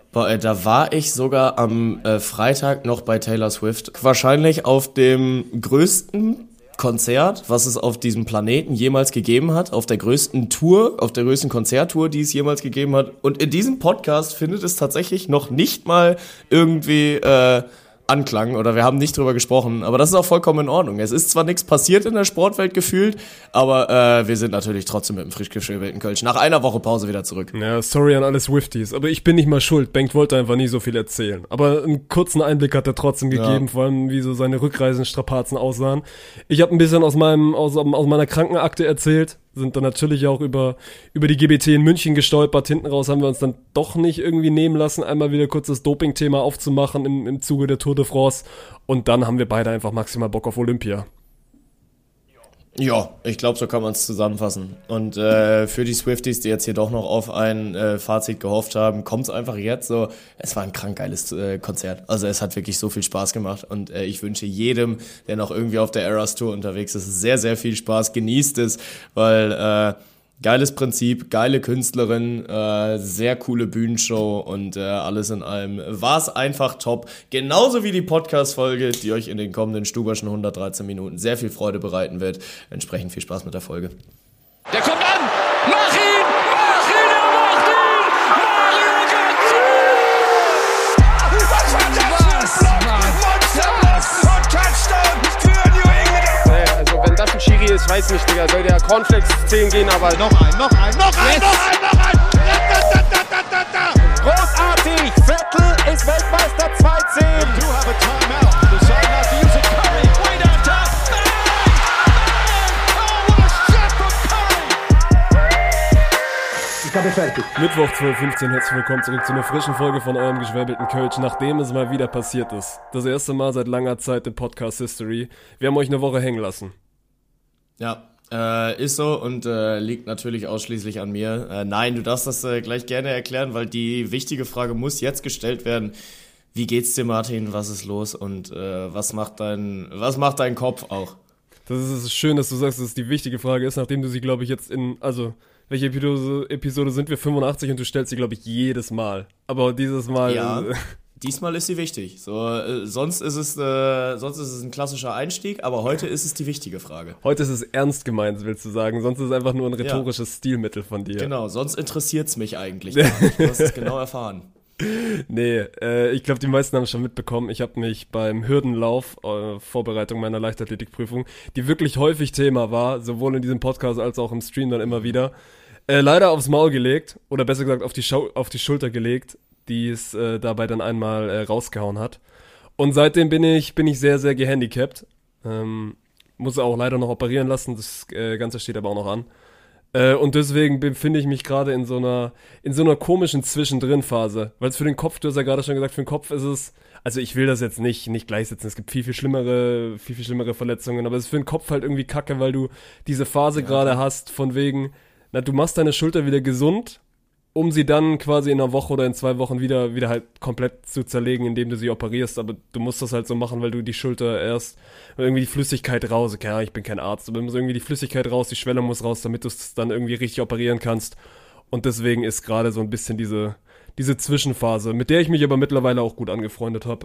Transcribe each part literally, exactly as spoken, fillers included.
Boah, äh, da war ich sogar am äh, Freitag noch bei Taylor Swift. Wahrscheinlich auf dem größten Konzert, was es auf diesem Planeten jemals gegeben hat, auf der größten Tour, auf der größten Konzerttour, die es jemals gegeben hat. Und in diesem Podcast findet es tatsächlich noch nicht mal irgendwie äh, Anklang oder wir haben nicht drüber gesprochen, aber das ist auch vollkommen in Ordnung. Es ist zwar nichts passiert in der Sportwelt gefühlt, aber äh, wir sind natürlich trotzdem mit dem frisch geschwebelten Kölsch nach einer Woche Pause wieder zurück. Ja, sorry an alle Swifties, aber ich bin nicht mal schuld. Bengt wollte einfach nie so viel erzählen. Aber einen kurzen Einblick hat er trotzdem gegeben, ja. Vor allem wie so seine Rückreisenstrapazen aussahen. Ich habe ein bisschen aus meinem aus, aus meiner Krankenakte erzählt. Sind dann natürlich auch über über die G B T in München gestolpert. Hinten raus haben wir uns dann doch nicht irgendwie nehmen lassen, einmal wieder kurz das Doping-Thema aufzumachen im, im Zuge der Tour de France. Und dann haben wir beide einfach maximal Bock auf Olympia. Ja, ich glaube, so kann man es zusammenfassen. Und äh, für die Swifties, die jetzt hier doch noch auf ein äh, Fazit gehofft haben, kommt es einfach jetzt so. Es war ein krank geiles äh, Konzert. Also es hat wirklich so viel Spaß gemacht. Und äh, ich wünsche jedem, der noch irgendwie auf der Eras Tour unterwegs ist, sehr, sehr viel Spaß. Genießt es, weil äh, geiles Prinzip, geile Künstlerin, äh, sehr coole Bühnenshow und äh, alles in allem war es einfach top. Genauso wie die Podcast-Folge, die euch in den kommenden Stuberschen hundertdreizehn Minuten sehr viel Freude bereiten wird. Entsprechend viel Spaß mit der Folge. Der kommt an! Mach ihn! Mach ihn! Er macht ihn! Mario Götze! Was war das für ein Block? Monsterblock von Touchdown für New England! Naja, also wenn das ein Schiri ist, weiß nicht, Digga. Soll der Cornflakes zehn gehen, aber noch ein, noch ein, noch ein, yes. noch ein, noch ein! Da, da, da, da, da, da. Großartig! Vettel ist Weltmeister zweihundertzehn! You have a timeout. Decide not to use it. Curry, way down top. Bang! Bang! Oh, what a shot from Curry! Ich habe fertig. Mittwoch zwölf Uhr fünfzehn, herzlich willkommen zurück zu einer frischen Folge von eurem geschwäbelten Kölsch, nachdem es mal wieder passiert ist. Das erste Mal seit langer Zeit in Podcast History. Wir haben euch eine Woche hängen lassen. Ja, äh, ist so und äh, liegt natürlich ausschließlich an mir. Äh, nein, du darfst das äh, gleich gerne erklären, weil die wichtige Frage muss jetzt gestellt werden. Wie geht's dir, Martin? Was ist los? Und äh, was macht dein, was macht dein Kopf auch? Das ist schön, dass du sagst, dass es die wichtige Frage ist, nachdem du sie, glaube ich, jetzt in, also, welche Episode, Episode sind wir? fünfundachtzig und du stellst sie, glaube ich, jedes Mal. Aber dieses Mal... Ja. Äh, Diesmal ist sie wichtig. So, äh, sonst ist es, äh, sonst ist es ein klassischer Einstieg, aber heute ist es die wichtige Frage. Heute ist es ernst gemeint, willst du sagen. Sonst ist es einfach nur ein rhetorisches ja. Stilmittel von dir. Genau, sonst interessiert's mich eigentlich gar nicht. Du hast es genau erfahren. Nee, äh, ich glaube, die meisten haben es schon mitbekommen. Ich habe mich beim Hürdenlauf, äh, Vorbereitung meiner Leichtathletikprüfung, die wirklich häufig Thema war, sowohl in diesem Podcast als auch im Stream dann immer wieder, äh, leider aufs Maul gelegt, oder besser gesagt auf die, Schau- auf die Schulter gelegt, die es äh, dabei dann einmal äh, rausgehauen hat. Und seitdem bin ich bin ich sehr, sehr gehandicapt. Ähm, muss auch leider noch operieren lassen, das äh, Ganze steht aber auch noch an. Äh, und deswegen befinde ich mich gerade in so einer in so einer komischen Zwischendrin-Phase. Weil es für den Kopf, du hast ja gerade schon gesagt, für den Kopf ist es, also ich will das jetzt nicht nicht gleichsetzen, es gibt viel, viel schlimmere, viel, viel schlimmere Verletzungen, aber es ist für den Kopf halt irgendwie kacke, weil du diese Phase ja, gerade hast, von wegen, na, du machst deine Schulter wieder gesund, um sie dann quasi in einer Woche oder in zwei Wochen wieder wieder halt komplett zu zerlegen, indem du sie operierst, aber du musst das halt so machen, weil du die Schulter erst irgendwie die Flüssigkeit raus, okay, ja, ich bin kein Arzt, aber du musst irgendwie die Flüssigkeit raus, die Schwellung muss raus, damit du es dann irgendwie richtig operieren kannst und deswegen ist gerade so ein bisschen diese diese Zwischenphase, mit der ich mich aber mittlerweile auch gut angefreundet habe.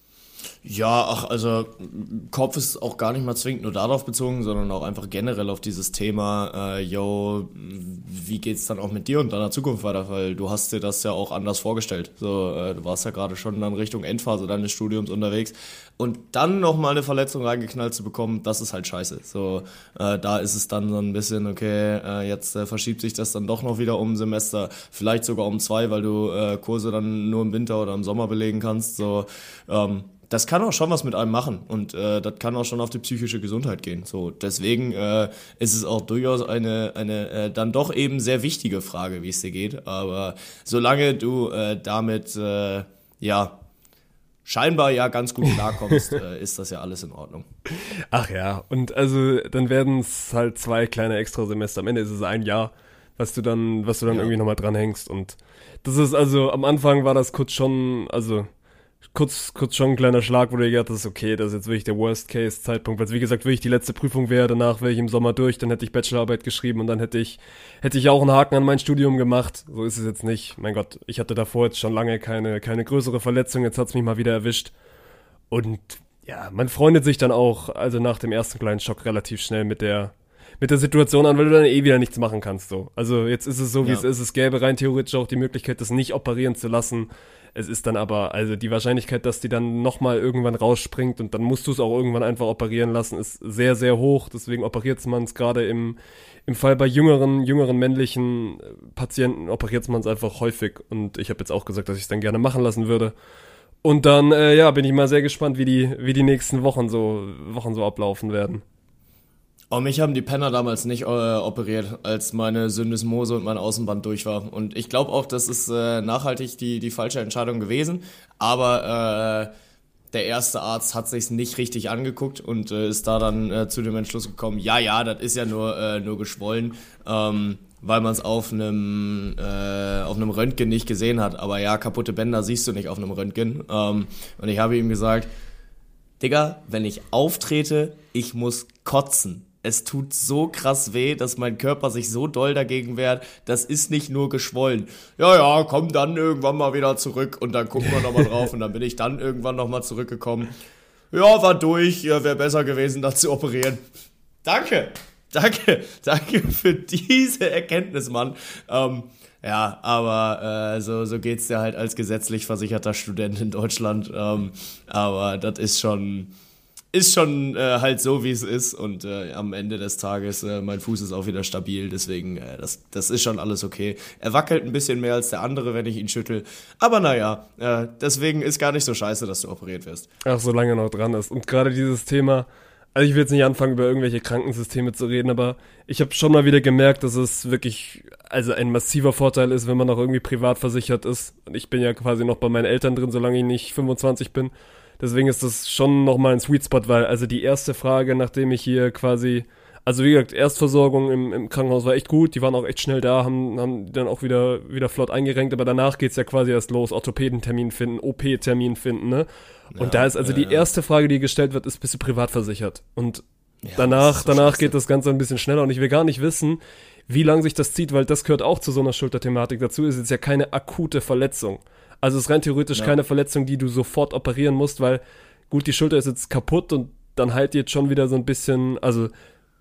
Ja, ach, also Kopf ist auch gar nicht mal zwingend nur darauf bezogen, sondern auch einfach generell auf dieses Thema, äh, yo, wie geht's dann auch mit dir und deiner Zukunft weiter, weil du hast dir das ja auch anders vorgestellt. So, äh, du warst ja gerade schon dann Richtung Endphase deines Studiums unterwegs und dann nochmal eine Verletzung reingeknallt zu bekommen, das ist halt scheiße. So, äh, da ist es dann so ein bisschen, okay, äh, jetzt äh, verschiebt sich das dann doch noch wieder um ein Semester, vielleicht sogar um zwei, weil du äh, Kurse dann nur im Winter oder im Sommer belegen kannst, so, ähm, das kann auch schon was mit einem machen und äh, das kann auch schon auf die psychische Gesundheit gehen. So, deswegen äh, ist es auch durchaus eine eine äh, dann doch eben sehr wichtige Frage, wie es dir geht. Aber solange du äh, damit äh, ja scheinbar ja ganz gut klarkommst, äh, ist das ja alles in Ordnung. Ach ja, und also dann werden es halt zwei kleine Extrasemester. Am Ende ist es ein Jahr, was du dann was du dann ja. irgendwie nochmal dranhängst und das ist also am Anfang war das kurz schon, also kurz, kurz schon ein kleiner Schlag, wo du dir gedacht hast, okay, das ist jetzt wirklich der Worst-Case-Zeitpunkt, weil wie gesagt, wirklich die letzte Prüfung wäre, danach wäre ich im Sommer durch, dann hätte ich Bachelorarbeit geschrieben und dann hätte ich, hätte ich auch einen Haken an mein Studium gemacht. So ist es jetzt nicht. Mein Gott, ich hatte davor jetzt schon lange keine, keine größere Verletzung, jetzt hat's mich mal wieder erwischt. Und ja, man freundet sich dann auch, also nach dem ersten kleinen Schock relativ schnell mit der, mit der Situation an, weil du dann eh wieder nichts machen kannst, so. Also jetzt ist es so, wie ja. es ist. Es gäbe rein theoretisch auch die Möglichkeit, das nicht operieren zu lassen. Es ist dann aber, also die Wahrscheinlichkeit, dass die dann nochmal irgendwann rausspringt und dann musst du es auch irgendwann einfach operieren lassen, ist sehr, sehr hoch. Deswegen operiert man es gerade im, im Fall bei jüngeren, jüngeren männlichen Patienten, operiert man es einfach häufig. Und ich habe jetzt auch gesagt, dass ich es dann gerne machen lassen würde. Und dann, äh, ja, bin ich mal sehr gespannt, wie die, wie die nächsten Wochen so, Wochen so ablaufen werden. Oh, mich haben die Penner damals nicht äh, operiert, als meine Syndesmose und mein Außenband durch war. Und ich glaube auch, das ist äh, nachhaltig die, die falsche Entscheidung gewesen. Aber äh, der erste Arzt hat sich's nicht richtig angeguckt und äh, ist da dann äh, zu dem Entschluss gekommen, ja, ja, das ist ja nur, äh, nur geschwollen, ähm, weil man es auf einem äh, auf einem Röntgen nicht gesehen hat. Aber ja, kaputte Bänder siehst du nicht auf einem Röntgen. Ähm, und ich habe ihm gesagt, Digga, wenn ich auftrete, ich muss kotzen. Es tut so krass weh, dass mein Körper sich so doll dagegen wehrt. Das ist nicht nur geschwollen. Ja, ja, komm dann irgendwann mal wieder zurück und dann gucken wir nochmal drauf. Und dann bin ich dann irgendwann nochmal zurückgekommen. Ja, war durch. Ja, wäre besser gewesen, das zu operieren. Danke, danke, danke für diese Erkenntnis, Mann. Ähm, ja, aber äh, so, so geht's dir halt als gesetzlich versicherter Student in Deutschland. Ähm, aber das ist schon... Ist schon äh, halt so, wie es ist und äh, am Ende des Tages, äh, mein Fuß ist auch wieder stabil, deswegen, äh, das, das ist schon alles okay. Er wackelt ein bisschen mehr als der andere, wenn ich ihn schüttel, aber naja, äh, deswegen ist gar nicht so scheiße, dass du operiert wirst. Ach, solange er noch dran ist. Und gerade dieses Thema, also ich will jetzt nicht anfangen, über irgendwelche Krankensysteme zu reden, aber ich habe schon mal wieder gemerkt, dass es wirklich, also ein massiver Vorteil ist, wenn man noch irgendwie privat versichert ist. Und ich bin ja quasi noch bei meinen Eltern drin, solange ich nicht fünfundzwanzig bin. Deswegen ist das schon nochmal ein Sweet Spot, weil also die erste Frage, nachdem ich hier quasi, also wie gesagt, Erstversorgung im, im Krankenhaus war echt gut, die waren auch echt schnell da, haben, haben dann auch wieder, wieder flott eingerenkt, aber danach geht's ja quasi erst los, Orthopädentermin finden, O P-Termin finden, ne? Und ja, da ist also ja, die erste Frage, die gestellt wird, ist, bist du privat versichert? Und ja, danach, so danach geht das Ganze ein bisschen schneller und ich will gar nicht wissen, wie lange sich das zieht, weil das gehört auch zu so einer Schulterthematik dazu, ist jetzt ja keine akute Verletzung. Also es ist rein theoretisch ja. keine Verletzung, die du sofort operieren musst, weil gut, die Schulter ist jetzt kaputt und dann heilt die jetzt schon wieder so ein bisschen, also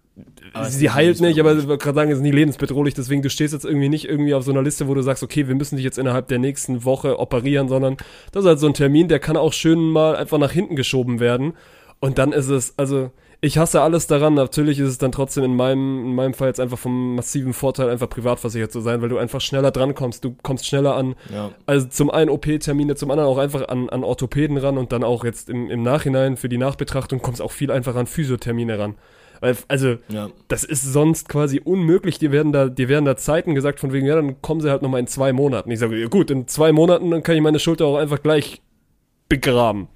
aber sie heilt nicht, aber ich würde gerade sagen, es ist nie lebensbedrohlich, deswegen du stehst jetzt irgendwie nicht irgendwie auf so einer Liste, wo du sagst, okay, wir müssen dich jetzt innerhalb der nächsten Woche operieren, sondern das ist halt so ein Termin, der kann auch schön mal einfach nach hinten geschoben werden und dann ist es, also ich hasse alles daran, natürlich ist es dann trotzdem in meinem, in meinem Fall jetzt einfach vom massiven Vorteil, einfach privat versichert zu sein, weil du einfach schneller drankommst, du kommst schneller an, ja. also zum einen O P-Termine, zum anderen auch einfach an, an Orthopäden ran und dann auch jetzt im, im Nachhinein für die Nachbetrachtung kommst auch viel einfacher an Physiothermine ran. Weil, also, ja. das ist sonst quasi unmöglich, die werden da, die werden da Zeiten gesagt von wegen, ja, dann kommen sie halt nochmal in zwei Monaten. Ich sage, ja gut, in zwei Monaten, dann kann ich meine Schulter auch einfach gleich begraben.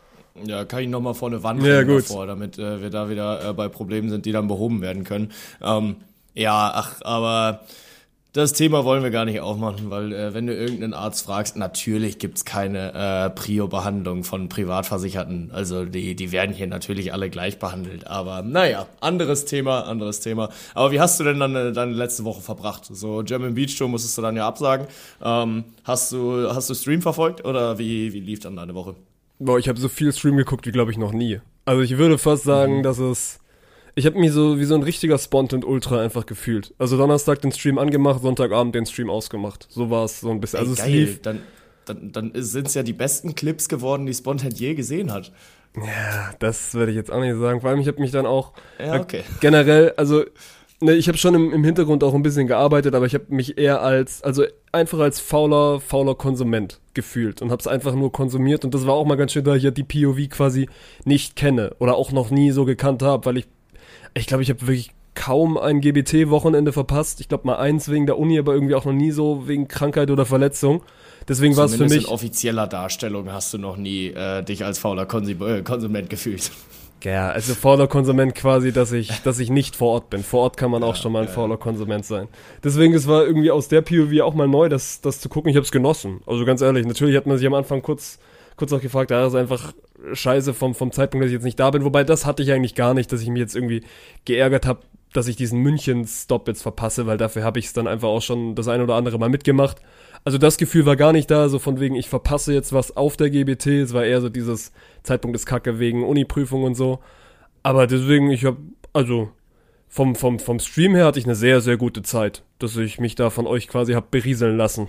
Ja, kann ich nochmal vor eine Wand ja, rennen davor, damit äh, wir da wieder äh, bei Problemen sind, die dann behoben werden können. Ähm, ja, ach, aber das Thema wollen wir gar nicht aufmachen, weil äh, wenn du irgendeinen Arzt fragst, natürlich gibt's keine äh, Prio-Behandlung von Privatversicherten. Also die, die werden hier natürlich alle gleich behandelt. Aber naja, anderes Thema, anderes Thema. Aber wie hast du denn dann äh, deine letzte Woche verbracht? So German Beach Tour musstest du dann ja absagen. Ähm, hast du hast du Stream verfolgt oder wie, wie lief dann deine Woche? Boah, ich habe so viel Stream geguckt wie, glaube ich, noch nie. Also ich würde fast sagen, mhm. dass es... Ich habe mich so wie so ein richtiger Spontan Ultra einfach gefühlt. Also Donnerstag den Stream angemacht, Sonntagabend den Stream ausgemacht. So war es so ein bisschen. Ey, also geil. Es lief... Dann, dann, dann sind es ja die besten Clips geworden, die Spontan je gesehen hat. Ja, das würde ich jetzt auch nicht sagen. Vor allem, ich habe mich dann auch... Ja, okay. Generell, also... Ne, ich habe schon im, im Hintergrund auch ein bisschen gearbeitet, aber ich habe mich eher als, also einfach als fauler, fauler Konsument gefühlt und habe es einfach nur konsumiert und das war auch mal ganz schön, da ich ja die P O V quasi nicht kenne oder auch noch nie so gekannt habe, weil ich, ich glaube, ich habe wirklich kaum ein G B T-Wochenende verpasst. Ich glaube mal eins wegen der Uni, aber irgendwie auch noch nie so wegen Krankheit oder Verletzung. Deswegen war es für mich... in offizieller Darstellung hast du noch nie äh, dich als fauler Konsum- äh, Konsument gefühlt. Ja, also fauler Konsument quasi, dass ich, dass ich nicht vor Ort bin. Vor Ort kann man ja, auch schon mal ein ja, fauler Konsument sein. Deswegen, es war irgendwie aus der P O V auch mal neu, das, das zu gucken. Ich habe es genossen. Also ganz ehrlich, natürlich hat man sich am Anfang kurz, kurz auch gefragt, da ist einfach scheiße vom, vom Zeitpunkt, dass ich jetzt nicht da bin. Wobei, das hatte ich eigentlich gar nicht, dass ich mich jetzt irgendwie geärgert habe, dass ich diesen München-Stop jetzt verpasse, weil dafür habe ich es dann einfach auch schon das ein oder andere Mal mitgemacht. Also das Gefühl war gar nicht da, so von wegen, ich verpasse jetzt was auf der G B T. Es war eher so dieses Zeitpunkt ist kacke wegen Uni-Prüfung und so. Aber deswegen, ich habe, also vom, vom, vom Stream her hatte ich eine sehr, sehr gute Zeit, dass ich mich da von euch quasi habe berieseln lassen.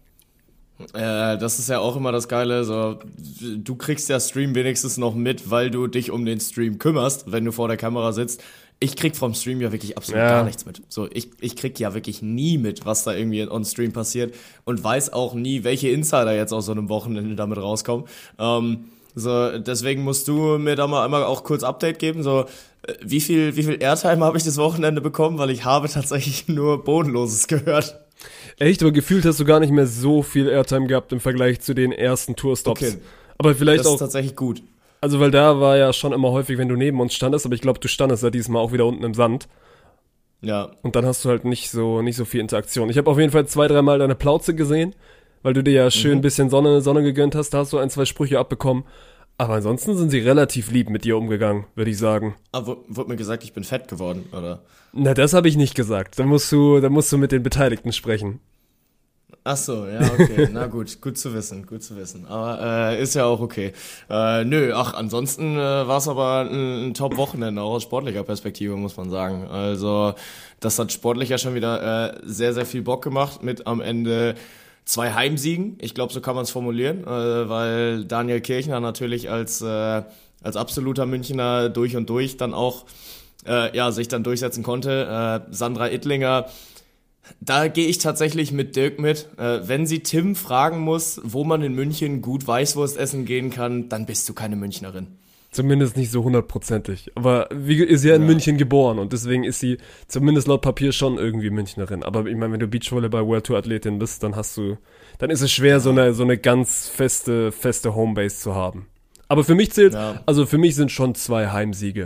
Äh, das ist ja auch immer das Geile, so, du kriegst ja Stream wenigstens noch mit, weil du dich um den Stream kümmerst, wenn du vor der Kamera sitzt. Ich krieg vom Stream ja wirklich absolut ja. gar nichts mit. So, ich, ich krieg ja wirklich nie mit, was da irgendwie on Stream passiert und weiß auch nie, welche Insider jetzt aus so einem Wochenende damit rauskommen. Ähm, so, deswegen musst du mir da mal einmal auch kurz Update geben, so, wie viel, wie viel Airtime habe ich das Wochenende bekommen, weil ich habe tatsächlich nur Bodenloses gehört. Echt, aber gefühlt hast du gar nicht mehr so viel Airtime gehabt im Vergleich zu den ersten Tourstops. Okay. Aber vielleicht das auch. ist tatsächlich gut. Also, weil da war ja schon immer häufig, wenn du neben uns standest, aber ich glaube, du standest ja diesmal auch wieder unten im Sand. Ja. Und dann hast du halt nicht so, nicht so viel Interaktion. Ich habe auf jeden Fall zwei, dreimal deine Plauze gesehen, weil du dir ja schön ein mhm. bisschen Sonne, Sonne gegönnt hast. Da hast du ein, zwei Sprüche abbekommen. Aber ansonsten sind sie relativ lieb mit dir umgegangen, würde ich sagen. Aber wurde mir gesagt, ich bin fett geworden, oder? Na, das habe ich nicht gesagt. Da musst du, da musst du mit den Beteiligten sprechen. Ach so, ja, okay, na gut, gut zu wissen, gut zu wissen, aber äh, ist ja auch okay. Äh, nö, ach, ansonsten äh, war es aber ein, ein Top-Wochenende, auch aus sportlicher Perspektive, muss man sagen. Also, das hat sportlich ja schon wieder äh, sehr, sehr viel Bock gemacht mit am Ende zwei Heimsiegen, ich glaube, so kann man es formulieren, äh, weil Daniel Kirchner natürlich als, äh, als absoluter Münchner durch und durch dann auch äh, ja, sich dann durchsetzen konnte. Äh, Sandra Ittlinger, da gehe ich tatsächlich mit Dirk mit. Äh, wenn sie Tim fragen muss, wo man in München gut Weißwurst essen gehen kann, dann bist du keine Münchnerin. Zumindest nicht so hundertprozentig. Aber wie ist sie ja in ja. München geboren und deswegen ist sie zumindest laut Papier schon irgendwie Münchnerin. Aber ich meine, wenn du Beachvolleyball World Tour Athletin bist, dann hast du, dann ist es schwer, ja. so eine so eine ganz feste feste Homebase zu haben. Aber für mich zählt, ja. also für mich sind schon zwei Heimsiege.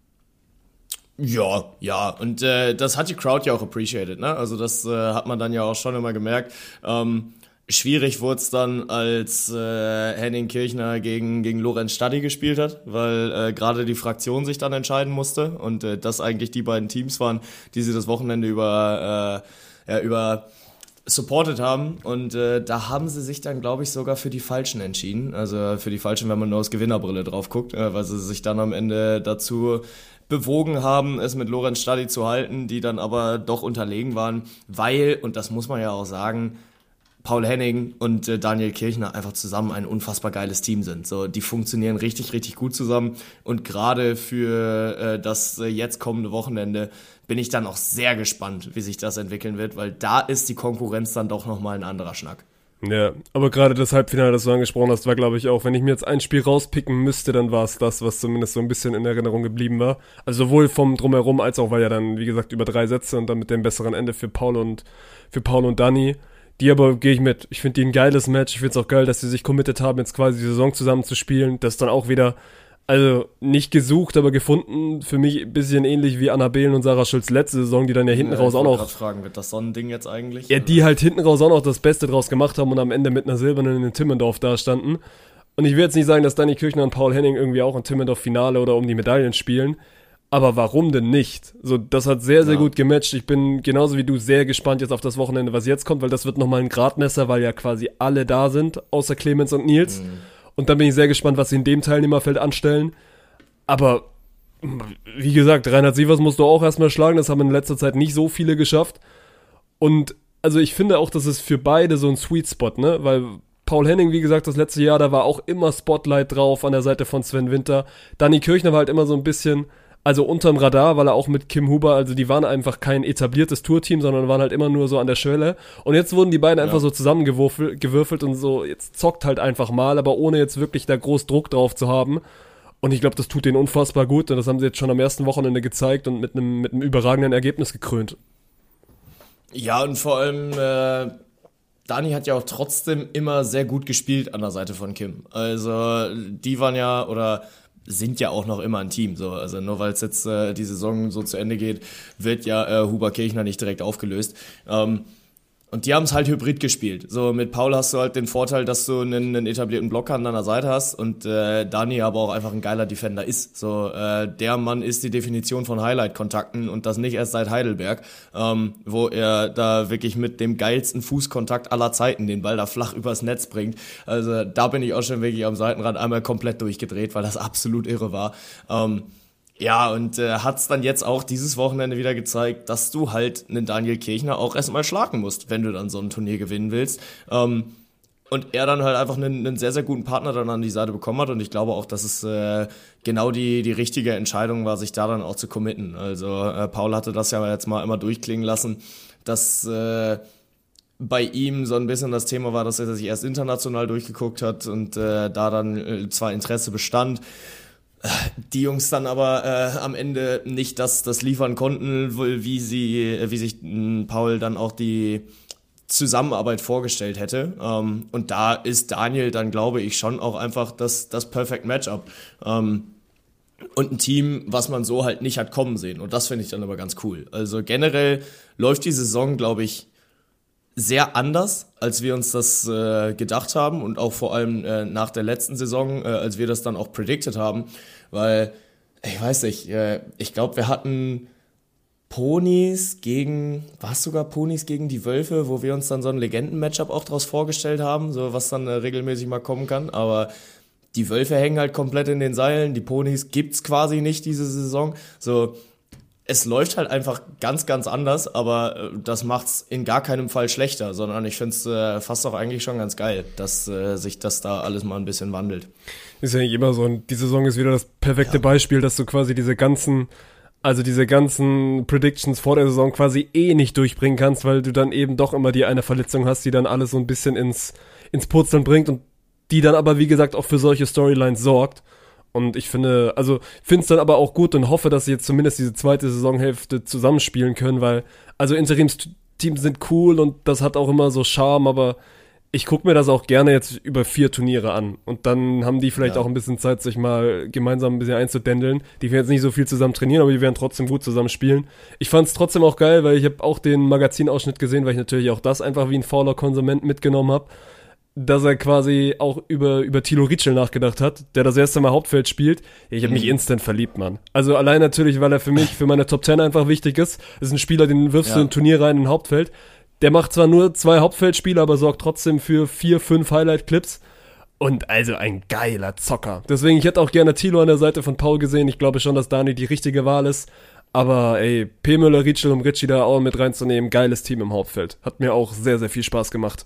Ja, ja, und äh, das hat die Crowd ja auch appreciated, ne? Also das äh, hat man dann ja auch schon immer gemerkt. Ähm, schwierig wurde es dann, als äh, Henning Kirchner gegen gegen Lorenz Staddy gespielt hat, weil äh, gerade die Fraktion sich dann entscheiden musste und äh, das eigentlich die beiden Teams waren, die sie das Wochenende über äh, ja, über supported haben und äh, da haben sie sich dann, glaube ich, sogar für die Falschen entschieden. Also für die Falschen, wenn man nur aus Gewinnerbrille drauf guckt, äh, weil sie sich dann am Ende dazu bewogen haben, es mit Lorenz Staddy zu halten, die dann aber doch unterlegen waren, weil, und das muss man ja auch sagen, Paul Henning und äh, Daniel Kirchner einfach zusammen ein unfassbar geiles Team sind. So, die funktionieren richtig, richtig gut zusammen und gerade für äh, das äh, jetzt kommende Wochenende bin ich dann auch sehr gespannt, wie sich das entwickeln wird, weil da ist die Konkurrenz dann doch nochmal ein anderer Schnack. Ja, aber gerade das Halbfinale, das du angesprochen hast, war, glaube ich, auch, wenn ich mir jetzt ein Spiel rauspicken müsste, dann war es das, was zumindest so ein bisschen in Erinnerung geblieben war. Also sowohl vom Drumherum, als auch, weil ja dann, wie gesagt, über drei Sätze und dann mit dem besseren Ende für Paul und für Paul und Dani. Die aber gehe ich mit. Ich finde die ein geiles Match. Ich finde es auch geil, dass sie sich committed haben, jetzt quasi die Saison zusammen zu spielen. Das ist dann auch wieder, also nicht gesucht, aber gefunden. Für mich ein bisschen ähnlich wie Anna Behlen und Sarah Schulz letzte Saison, die dann ja hinten ja, raus auch noch... Ich wollte fragen, wird das so ein Ding jetzt eigentlich? Ja, die halt hinten raus auch noch das Beste draus gemacht haben und am Ende mit einer silbernen in Timmendorf dastanden. Und ich will jetzt nicht sagen, dass Dani Kirchner und Paul Henning irgendwie auch in Timmendorf-Finale oder um die Medaillen spielen. Aber warum denn nicht? So, das hat sehr, sehr ja. gut gematcht. Ich bin genauso wie du sehr gespannt jetzt auf das Wochenende, was jetzt kommt, weil das wird nochmal ein Gradmesser, weil ja quasi alle da sind, außer Clemens und Nils. Mhm. Und dann bin ich sehr gespannt, was sie in dem Teilnehmerfeld anstellen. Aber, wie gesagt, Reinhard Sievers musst du auch erstmal schlagen. Das haben in letzter Zeit nicht so viele geschafft. Und, also ich finde auch, das ist für beide so ein Sweet Spot, ne? Weil Paul Henning, wie gesagt, das letzte Jahr, da war auch immer Spotlight drauf an der Seite von Sven Winter. Dani Kirchner war halt immer so ein bisschen... Also unterm Radar, weil er auch mit Kim Huber, also die waren einfach kein etabliertes Tourteam, sondern waren halt immer nur so an der Schwelle. Und jetzt wurden die beiden ja. einfach so zusammengewürfelt und so, jetzt zockt halt einfach mal, aber ohne jetzt wirklich da groß Druck drauf zu haben. Und ich glaube, das tut denen unfassbar gut und das haben sie jetzt schon am ersten Wochenende gezeigt und mit einem mit einem überragenden Ergebnis gekrönt. Ja, und vor allem, äh, Dani hat ja auch trotzdem immer sehr gut gespielt an der Seite von Kim. Also die waren ja, oder... sind ja auch noch immer ein Team. So. Also nur weil es jetzt äh, die Saison so zu Ende geht, wird ja äh, Huber Kirchner nicht direkt aufgelöst. Ähm, Und die haben es halt hybrid gespielt. So mit Paul hast du halt den Vorteil, dass du einen, einen etablierten Blocker an deiner Seite hast und äh, Dani aber auch einfach ein geiler Defender ist. So äh, der Mann ist die Definition von Highlight-Kontakten und das nicht erst seit Heidelberg, ähm, wo er da wirklich mit dem geilsten Fußkontakt aller Zeiten den Ball da flach übers Netz bringt. Also da bin ich auch schon wirklich am Seitenrand einmal komplett durchgedreht, weil das absolut irre war. Ähm, Ja, und äh, hat's dann jetzt auch dieses Wochenende wieder gezeigt, dass du halt einen Daniel Kirchner auch erstmal schlagen musst, wenn du dann so ein Turnier gewinnen willst. Ähm, und er dann halt einfach einen, einen sehr, sehr guten Partner dann an die Seite bekommen hat. Und ich glaube auch, dass es äh, genau die die richtige Entscheidung war, sich da dann auch zu committen. Also äh, Paul hatte das ja jetzt mal immer durchklingen lassen, dass äh, bei ihm so ein bisschen das Thema war, dass er sich erst international durchgeguckt hat und äh, da dann äh, zwar Interesse bestand, die Jungs dann aber äh, am Ende nicht das das liefern konnten, wie sie wie sich mh, Paul dann auch die Zusammenarbeit vorgestellt hätte. Ähm, und da ist Daniel dann, glaube ich, schon auch einfach das das Perfect Matchup. Ähm, und ein Team, was man so halt nicht hat kommen sehen. Und das finde ich dann aber ganz cool. Also generell läuft die Saison, glaube ich, sehr anders, als wir uns das äh, gedacht haben und auch vor allem äh, nach der letzten Saison, äh, als wir das dann auch predicted haben, weil, ich weiß nicht, äh, ich glaube, wir hatten Ponys gegen, war es sogar Ponys gegen die Wölfe, wo wir uns dann so ein Legenden-Matchup auch draus vorgestellt haben, so was dann äh, regelmäßig mal kommen kann, aber die Wölfe hängen halt komplett in den Seilen, die Ponys gibt's quasi nicht diese Saison, so. Es läuft halt einfach ganz, ganz anders, aber äh, das macht's in gar keinem Fall schlechter, sondern ich find's äh, fast auch eigentlich schon ganz geil, dass äh, sich das da alles mal ein bisschen wandelt. Ist ja nicht immer so, und die Saison ist wieder das perfekte ja. Beispiel, dass du quasi diese ganzen, also diese ganzen Predictions vor der Saison quasi eh nicht durchbringen kannst, weil du dann eben doch immer die eine Verletzung hast, die dann alles so ein bisschen ins, ins Purzeln bringt und die dann aber, wie gesagt, auch für solche Storylines sorgt. Und ich finde, also finde es dann aber auch gut und hoffe, dass sie jetzt zumindest diese zweite Saisonhälfte zusammenspielen können, weil, also Interimsteams sind cool und das hat auch immer so Charme, aber ich gucke mir das auch gerne jetzt über vier Turniere an. Und dann haben die vielleicht ja. auch ein bisschen Zeit, sich mal gemeinsam ein bisschen einzudändeln. Die werden jetzt nicht so viel zusammen trainieren, aber die werden trotzdem gut zusammen spielen. Ich fand es trotzdem auch geil, weil ich habe auch den Magazinausschnitt gesehen, weil ich natürlich auch das einfach wie ein fauler Konsument mitgenommen habe, dass er quasi auch über über Thilo Rietschel nachgedacht hat, der das erste Mal Hauptfeld spielt. Ich habe mich mhm. instant verliebt, Mann. Also allein natürlich, weil er für mich, für meine Top Ten einfach wichtig ist. Das ist ein Spieler, den wirfst ja. du in ein Turnier rein in Hauptfeld. Der macht zwar nur zwei Hauptfeldspiele, aber sorgt trotzdem für vier, fünf Highlight-Clips. Und also ein geiler Zocker. Deswegen, ich hätte auch gerne Thilo an der Seite von Paul gesehen. Ich glaube schon, dass Dani die richtige Wahl ist. Aber ey, P. Müller, Rietschel und Ritchie da auch mit reinzunehmen, geiles Team im Hauptfeld. Hat mir auch sehr, sehr viel Spaß gemacht.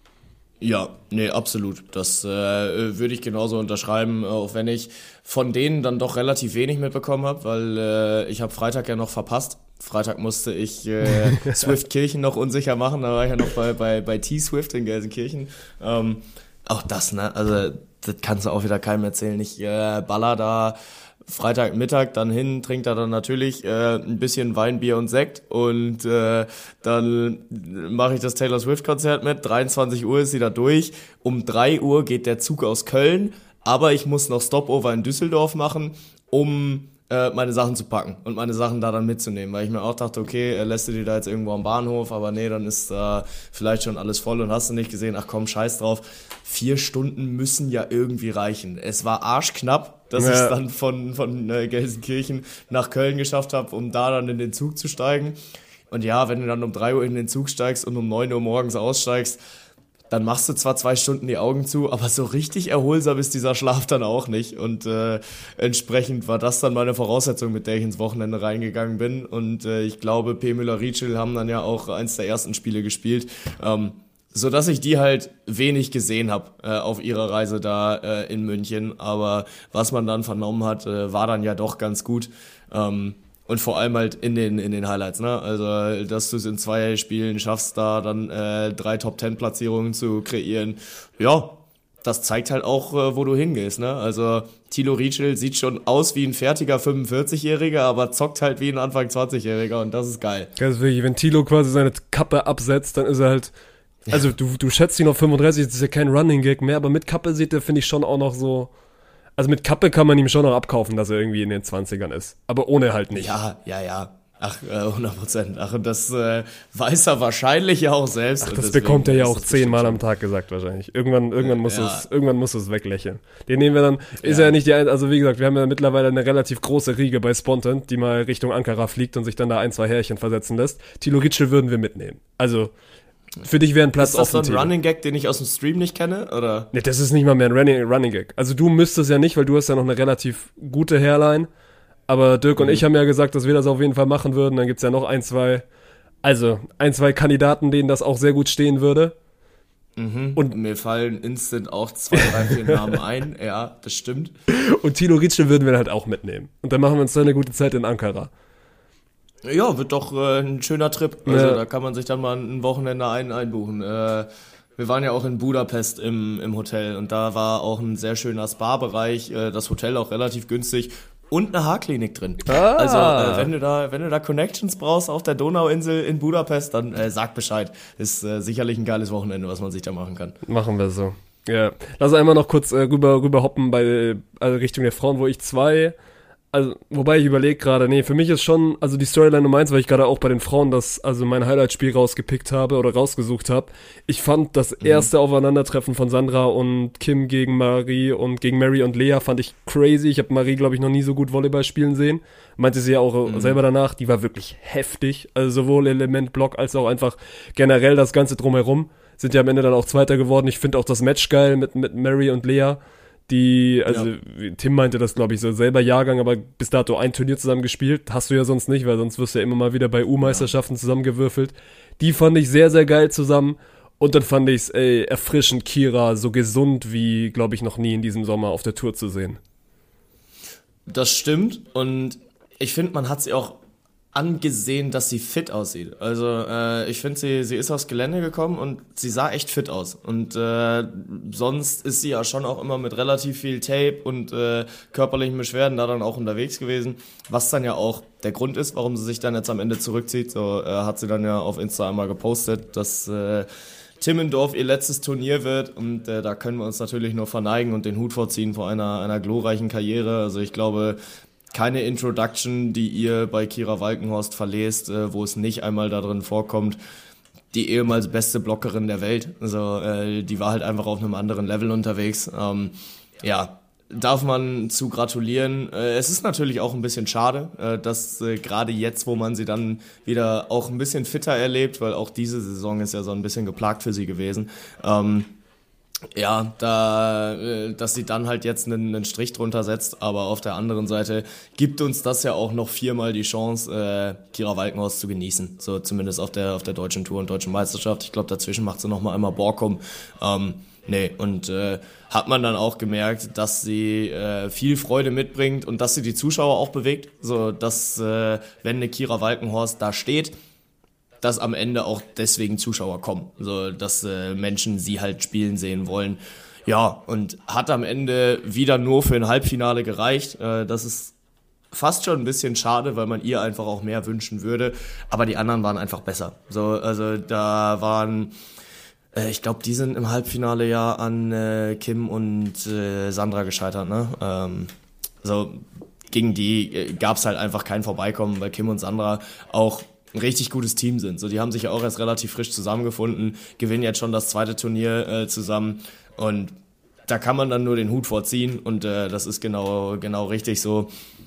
Ja, nee, absolut. Das äh, würde ich genauso unterschreiben, auch wenn ich von denen dann doch relativ wenig mitbekommen habe, weil äh, ich habe Freitag ja noch verpasst. Freitag musste ich äh, Swift-Kirchen noch unsicher machen, da war ich ja noch bei bei bei T-Swift in Gelsenkirchen. Ähm, auch das, ne, also das kannst du auch wieder keinem erzählen. Ich äh, baller da Freitagmittag dann hin, trinkt er dann natürlich äh, ein bisschen Wein, Bier und Sekt und äh, dann mache ich das Taylor Swift Konzert mit, dreiundzwanzig Uhr ist sie da durch, um drei Uhr geht der Zug aus Köln, aber ich muss noch Stopover in Düsseldorf machen, um äh, meine Sachen zu packen und meine Sachen da dann mitzunehmen, weil ich mir auch dachte, okay, er lässt du die da jetzt irgendwo am Bahnhof, aber nee, dann ist da äh, vielleicht schon alles voll und hast du nicht gesehen, ach komm, scheiß drauf, vier Stunden müssen ja irgendwie reichen. Es war arschknapp, dass ja. ich es dann von, von äh, Gelsenkirchen nach Köln geschafft habe, um da dann in den Zug zu steigen. Und ja, wenn du dann um drei Uhr in den Zug steigst und um neun Uhr morgens aussteigst, dann machst du zwar zwei Stunden die Augen zu, aber so richtig erholsam ist dieser Schlaf dann auch nicht. Und äh, entsprechend war das dann meine Voraussetzung, mit der ich ins Wochenende reingegangen bin. Und äh, ich glaube, P. Müller-Rietschel haben dann ja auch eins der ersten Spiele gespielt, ähm, so dass ich die halt wenig gesehen habe äh, auf ihrer Reise da äh, in München. Aber was man dann vernommen hat, äh, war dann ja doch ganz gut. Ähm, Und vor allem halt in den in den Highlights, ne? Also, dass du es in zwei Spielen schaffst, da dann äh, drei Top-Ten-Platzierungen zu kreieren. Ja, das zeigt halt auch, äh, wo du hingehst, ne? Also, Thilo Rietschel sieht schon aus wie ein fertiger fünfundvierzig-Jähriger, aber zockt halt wie ein Anfang zwanzig-Jähriger und das ist geil. Ganz wirklich, wenn Thilo quasi seine Kappe absetzt, dann ist er halt, also ja. du du schätzt ihn auf fünfunddreißig, das ist ja kein Running-Gag mehr, aber mit Kappe sieht er, finde ich, schon auch noch so. Also mit Kappe kann man ihm schon noch abkaufen, dass er irgendwie in den zwanzigern ist. Aber ohne halt nicht. Ja, ja, ja. Ach, äh, hundert Prozent. Ach, und das äh, weiß er wahrscheinlich ja auch selbst. Ach, das bekommt er ja auch zehnmal am Tag gesagt wahrscheinlich. Irgendwann, irgendwann muss ja. es, irgendwann muss es weglächeln. Den nehmen wir dann, ist ja. ja nicht die, ein, also wie gesagt, wir haben ja mittlerweile eine relativ große Riege bei Spontan, die mal Richtung Ankara fliegt und sich dann da ein, zwei Härchen versetzen lässt. Thilo Ritschl würden wir mitnehmen. Also, für dich wäre ein Platz offen. Ist das so ein Running Gag, den ich aus dem Stream nicht kenne, oder? Nee, das ist nicht mal mehr ein Running, Running Gag. Also du müsstest ja nicht, weil du hast ja noch eine relativ gute Hairline. Aber Dirk und mhm. ich haben ja gesagt, dass wir das auf jeden Fall machen würden. Dann gibt's ja noch ein, zwei, also ein, zwei Kandidaten, denen das auch sehr gut stehen würde. Mhm. Und mir fallen instant auch zwei, drei, vier Namen ein. Ja, das stimmt. Und Thilo Ritschl würden wir halt auch mitnehmen. Und dann machen wir uns dann eine gute Zeit in Ankara. Ja, wird doch äh, ein schöner Trip. Also ja. da kann man sich dann mal ein Wochenende ein, einbuchen. Äh, wir waren ja auch in Budapest im, im Hotel und da war auch ein sehr schöner Spa-Bereich. Äh, das Hotel auch relativ günstig. Und eine Haarklinik drin. Ah. Also äh, wenn du da wenn du da Connections brauchst auf der Donauinsel in Budapest, dann äh, sag Bescheid. Ist äh, sicherlich ein geiles Wochenende, was man sich da machen kann. Machen wir so. Ja. Lass einmal noch kurz äh, rüber rüber hoppen bei also Richtung der Frauen, wo ich zwei, also wobei ich überlege gerade, nee, für mich ist schon, also die Storyline Nummer eins, weil ich gerade auch bei den Frauen das, also mein Highlight-Spiel rausgepickt habe oder rausgesucht habe. Ich fand das erste mhm. Aufeinandertreffen von Sandra und Kim gegen Marie und gegen Mary und Lea fand ich crazy. Ich habe Marie, glaube ich, noch nie so gut Volleyball spielen sehen. Meinte sie ja auch mhm. selber danach, die war wirklich heftig. Also sowohl Element, Block als auch einfach generell das Ganze drumherum. Sind ja am Ende dann auch Zweiter geworden. Ich finde auch das Match geil mit, mit Mary und Lea. Die, also ja. Tim meinte das, glaube ich, so selber Jahrgang, aber bis dato ein Turnier zusammen gespielt. Hast du ja sonst nicht, weil sonst wirst du ja immer mal wieder bei U-Meisterschaften ja. zusammengewürfelt. Die fand ich sehr, sehr geil zusammen. Und dann fand ich es erfrischend, Kira so gesund wie, glaube ich, noch nie in diesem Sommer auf der Tour zu sehen. Das stimmt. Und ich finde, man hat sie auch angesehen, dass sie fit aussieht. Also äh, ich finde, sie sie ist aufs Gelände gekommen und sie sah echt fit aus. Und äh, sonst ist sie ja schon auch immer mit relativ viel Tape und äh, körperlichen Beschwerden da dann auch unterwegs gewesen, was dann ja auch der Grund ist, warum sie sich dann jetzt am Ende zurückzieht. So äh, hat sie dann ja auf Insta einmal gepostet, dass äh, Timmendorf ihr letztes Turnier wird und äh, da können wir uns natürlich nur verneigen und den Hut vorziehen vor einer einer glorreichen Karriere. Also ich glaube, keine Introduction, die ihr bei Kira Walkenhorst verlest, äh, wo es nicht einmal da drin vorkommt. Die ehemals beste Blockerin der Welt. Also äh, die war halt einfach auf einem anderen Level unterwegs. Ähm, ja, darf man zu gratulieren. Äh, es ist natürlich auch ein bisschen schade, äh, dass äh, gerade jetzt, wo man sie dann wieder auch ein bisschen fitter erlebt, weil auch diese Saison ist ja so ein bisschen geplagt für sie gewesen, ähm, ja, da, dass sie dann halt jetzt einen, einen Strich drunter setzt, aber auf der anderen Seite gibt uns das ja auch noch viermal die Chance, äh, Kira Walkenhorst zu genießen, so zumindest auf der auf der deutschen Tour und deutschen Meisterschaft. Ich glaube, dazwischen macht sie noch mal einmal Borkum. Ähm, nee, und äh, hat man dann auch gemerkt, dass sie äh, viel Freude mitbringt und dass sie die Zuschauer auch bewegt, so dass äh, wenn eine Kira Walkenhorst da steht, dass am Ende auch deswegen Zuschauer kommen, so dass äh, Menschen sie halt spielen sehen wollen. Ja, und hat am Ende wieder nur für ein Halbfinale gereicht. Äh, das ist fast schon ein bisschen schade, weil man ihr einfach auch mehr wünschen würde. Aber die anderen waren einfach besser. So, also da waren, äh, ich glaube, die sind im Halbfinale ja an äh, Kim und äh, Sandra gescheitert, ne? Ähm, so gegen die äh, gab's halt einfach kein Vorbeikommen, weil Kim und Sandra auch ein richtig gutes Team sind. So, die haben sich ja auch erst relativ frisch zusammengefunden, gewinnen jetzt schon das zweite Turnier äh, zusammen und da kann man dann nur den Hut vorziehen und äh, das ist genau genau richtig so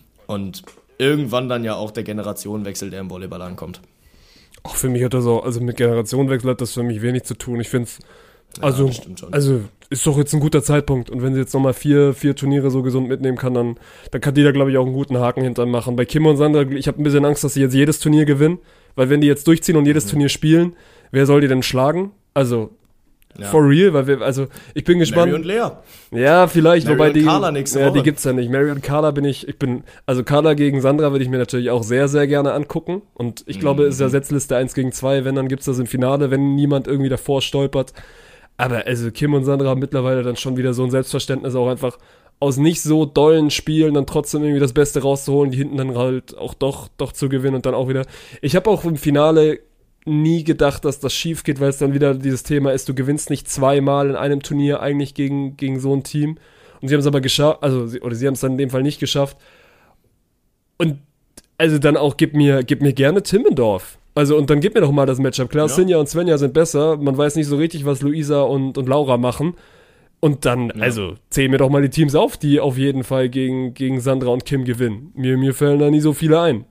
und irgendwann dann ja auch der Generationenwechsel, der im Volleyball ankommt. Auch für mich hat das auch, also mit Generationenwechsel hat das für mich wenig zu tun. Ich finde es, also, ja, also ist doch jetzt ein guter Zeitpunkt und wenn sie jetzt nochmal vier, vier Turniere so gesund mitnehmen kann, dann, dann kann die da, glaube ich, auch einen guten Haken hinter machen. Bei Kim und Sandra, ich habe ein bisschen Angst, dass sie jetzt jedes Turnier gewinnen, weil wenn die jetzt durchziehen und jedes mhm. Turnier spielen, wer soll die denn schlagen? Also, ja. For real, weil wir, also, ich bin gespannt. Mary und Lea. Ja, vielleicht, Mary wobei und die, Carla nächste ja, Woche. die gibt's ja nicht. Mary und Carla bin ich, ich bin, also Carla gegen Sandra würde ich mir natürlich auch sehr, sehr gerne angucken und ich glaube, mhm. es ist ja Setzliste eins gegen zwei, wenn, dann gibt's das im Finale, wenn niemand irgendwie davor stolpert. Aber also Kim und Sandra haben mittlerweile dann schon wieder so ein Selbstverständnis, auch einfach aus nicht so dollen Spielen dann trotzdem irgendwie das Beste rauszuholen, die hinten dann halt auch doch, doch zu gewinnen und dann auch wieder. Ich habe auch im Finale nie gedacht, dass das schief geht, weil es dann wieder dieses Thema ist, du gewinnst nicht zweimal in einem Turnier eigentlich gegen, gegen so ein Team. Und sie haben es aber geschafft, also sie, oder sie haben es dann in dem Fall nicht geschafft. Und also dann auch gib mir, gib mir gerne Timmendorf. Also und dann gib mir doch mal das Matchup. Klar, ja. Sinja und Svenja sind besser. Man weiß nicht so richtig, was Luisa und, und Laura machen. Und dann, ja. also zähl mir doch mal die Teams auf, die auf jeden Fall gegen, gegen Sandra und Kim gewinnen. Mir, mir fallen da nie so viele ein.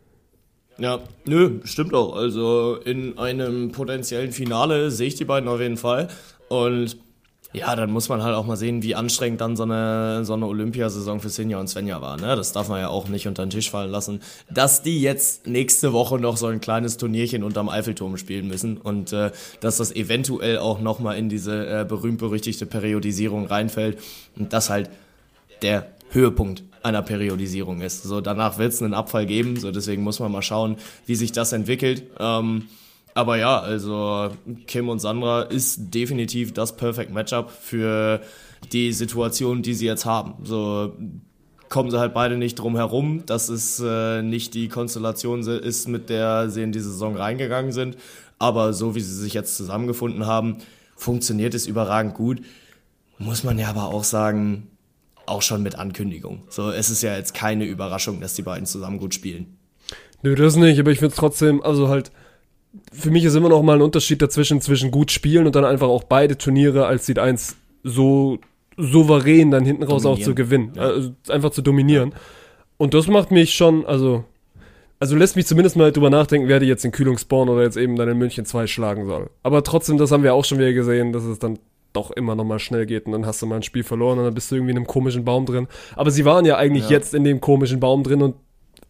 Ja, nö, stimmt auch. Also in einem potenziellen Finale sehe ich die beiden auf jeden Fall. Und ja, dann muss man halt auch mal sehen, wie anstrengend dann so eine, so eine Olympiasaison für Sinja und Svenja war. Ne? Das darf man ja auch nicht unter den Tisch fallen lassen. Dass die jetzt nächste Woche noch so ein kleines Turnierchen unterm Eiffelturm spielen müssen und äh, dass das eventuell auch nochmal in diese äh, berühmt-berüchtigte Periodisierung reinfällt und das halt der Höhepunkt einer Periodisierung ist. So, danach wird es einen Abfall geben, so deswegen muss man mal schauen, wie sich das entwickelt. Ähm, Aber ja, also Kim und Sandra ist definitiv das Perfect Matchup für die Situation, die sie jetzt haben. So kommen sie halt beide nicht drum herum, dass es äh, nicht die Konstellation ist, mit der sie in die Saison reingegangen sind. Aber so wie sie sich jetzt zusammengefunden haben, funktioniert es überragend gut. Muss man ja aber auch sagen, auch schon mit Ankündigung. So, es ist ja jetzt keine Überraschung, dass die beiden zusammen gut spielen. Nö, das nicht, aber ich finde es trotzdem, also halt, für mich ist immer noch mal ein Unterschied dazwischen, zwischen gut spielen und dann einfach auch beide Turniere als Seed eins so souverän dann hinten raus auch zu gewinnen. Ja. Also einfach zu dominieren. Ja. Und das macht mich schon, also, also lässt mich zumindest mal drüber nachdenken, wer die jetzt in Kühlung spawnen oder jetzt eben dann in München zwei schlagen soll. Aber trotzdem, das haben wir auch schon wieder gesehen, dass es dann doch immer noch mal schnell geht und dann hast du mal ein Spiel verloren und dann bist du irgendwie in einem komischen Baum drin. Aber sie waren ja eigentlich ja. jetzt in dem komischen Baum drin und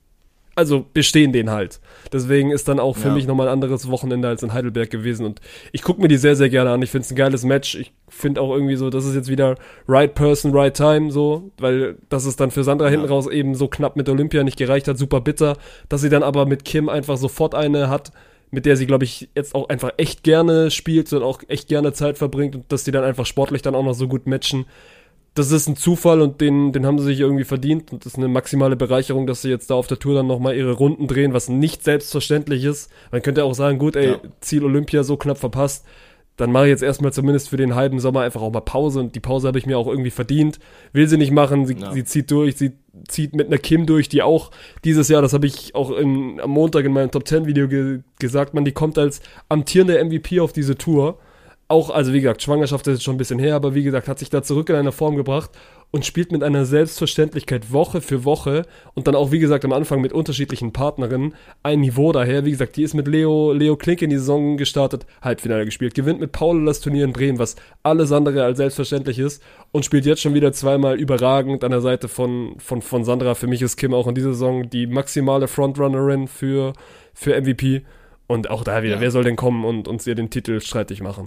also bestehen den halt. Deswegen ist dann auch für ja. mich nochmal ein anderes Wochenende als in Heidelberg gewesen und ich gucke mir die sehr, sehr gerne an. Ich finde es ein geiles Match. Ich finde auch irgendwie so, das ist jetzt wieder right person, right time so, weil das ist dann für Sandra ja. hinten raus eben so knapp mit Olympia nicht gereicht hat, super bitter, dass sie dann aber mit Kim einfach sofort eine hat, mit der sie, glaube ich, jetzt auch einfach echt gerne spielt und auch echt gerne Zeit verbringt und dass die dann einfach sportlich dann auch noch so gut matchen. Das ist ein Zufall und den, den haben sie sich irgendwie verdient und das ist eine maximale Bereicherung, dass sie jetzt da auf der Tour dann nochmal ihre Runden drehen, was nicht selbstverständlich ist. Man könnte auch sagen, gut, ey, ja. Ziel Olympia so knapp verpasst, dann mache ich jetzt erstmal zumindest für den halben Sommer einfach auch mal Pause und die Pause habe ich mir auch irgendwie verdient. Will sie nicht machen, sie, ja. sie zieht durch, sie zieht mit einer Kim durch, die auch dieses Jahr, das habe ich auch in, am Montag in meinem Top zehn Video ge- gesagt, man, die kommt als amtierende M V P auf diese Tour. Auch, also wie gesagt, Schwangerschaft ist jetzt schon ein bisschen her, aber wie gesagt, hat sich da zurück in eine Form gebracht und spielt mit einer Selbstverständlichkeit Woche für Woche und dann auch, wie gesagt, am Anfang mit unterschiedlichen Partnerinnen ein Niveau daher. Wie gesagt, die ist mit Leo, Leo Klink in die Saison gestartet, Halbfinale gespielt, gewinnt mit Paul das Turnier in Bremen, was alles andere als selbstverständlich ist und spielt jetzt schon wieder zweimal überragend an der Seite von, von, von Sandra. Für mich ist Kim auch in dieser Saison die maximale Frontrunnerin für, für M V P und auch da wieder, ja. wer soll denn kommen und uns ihr den Titel streitig machen?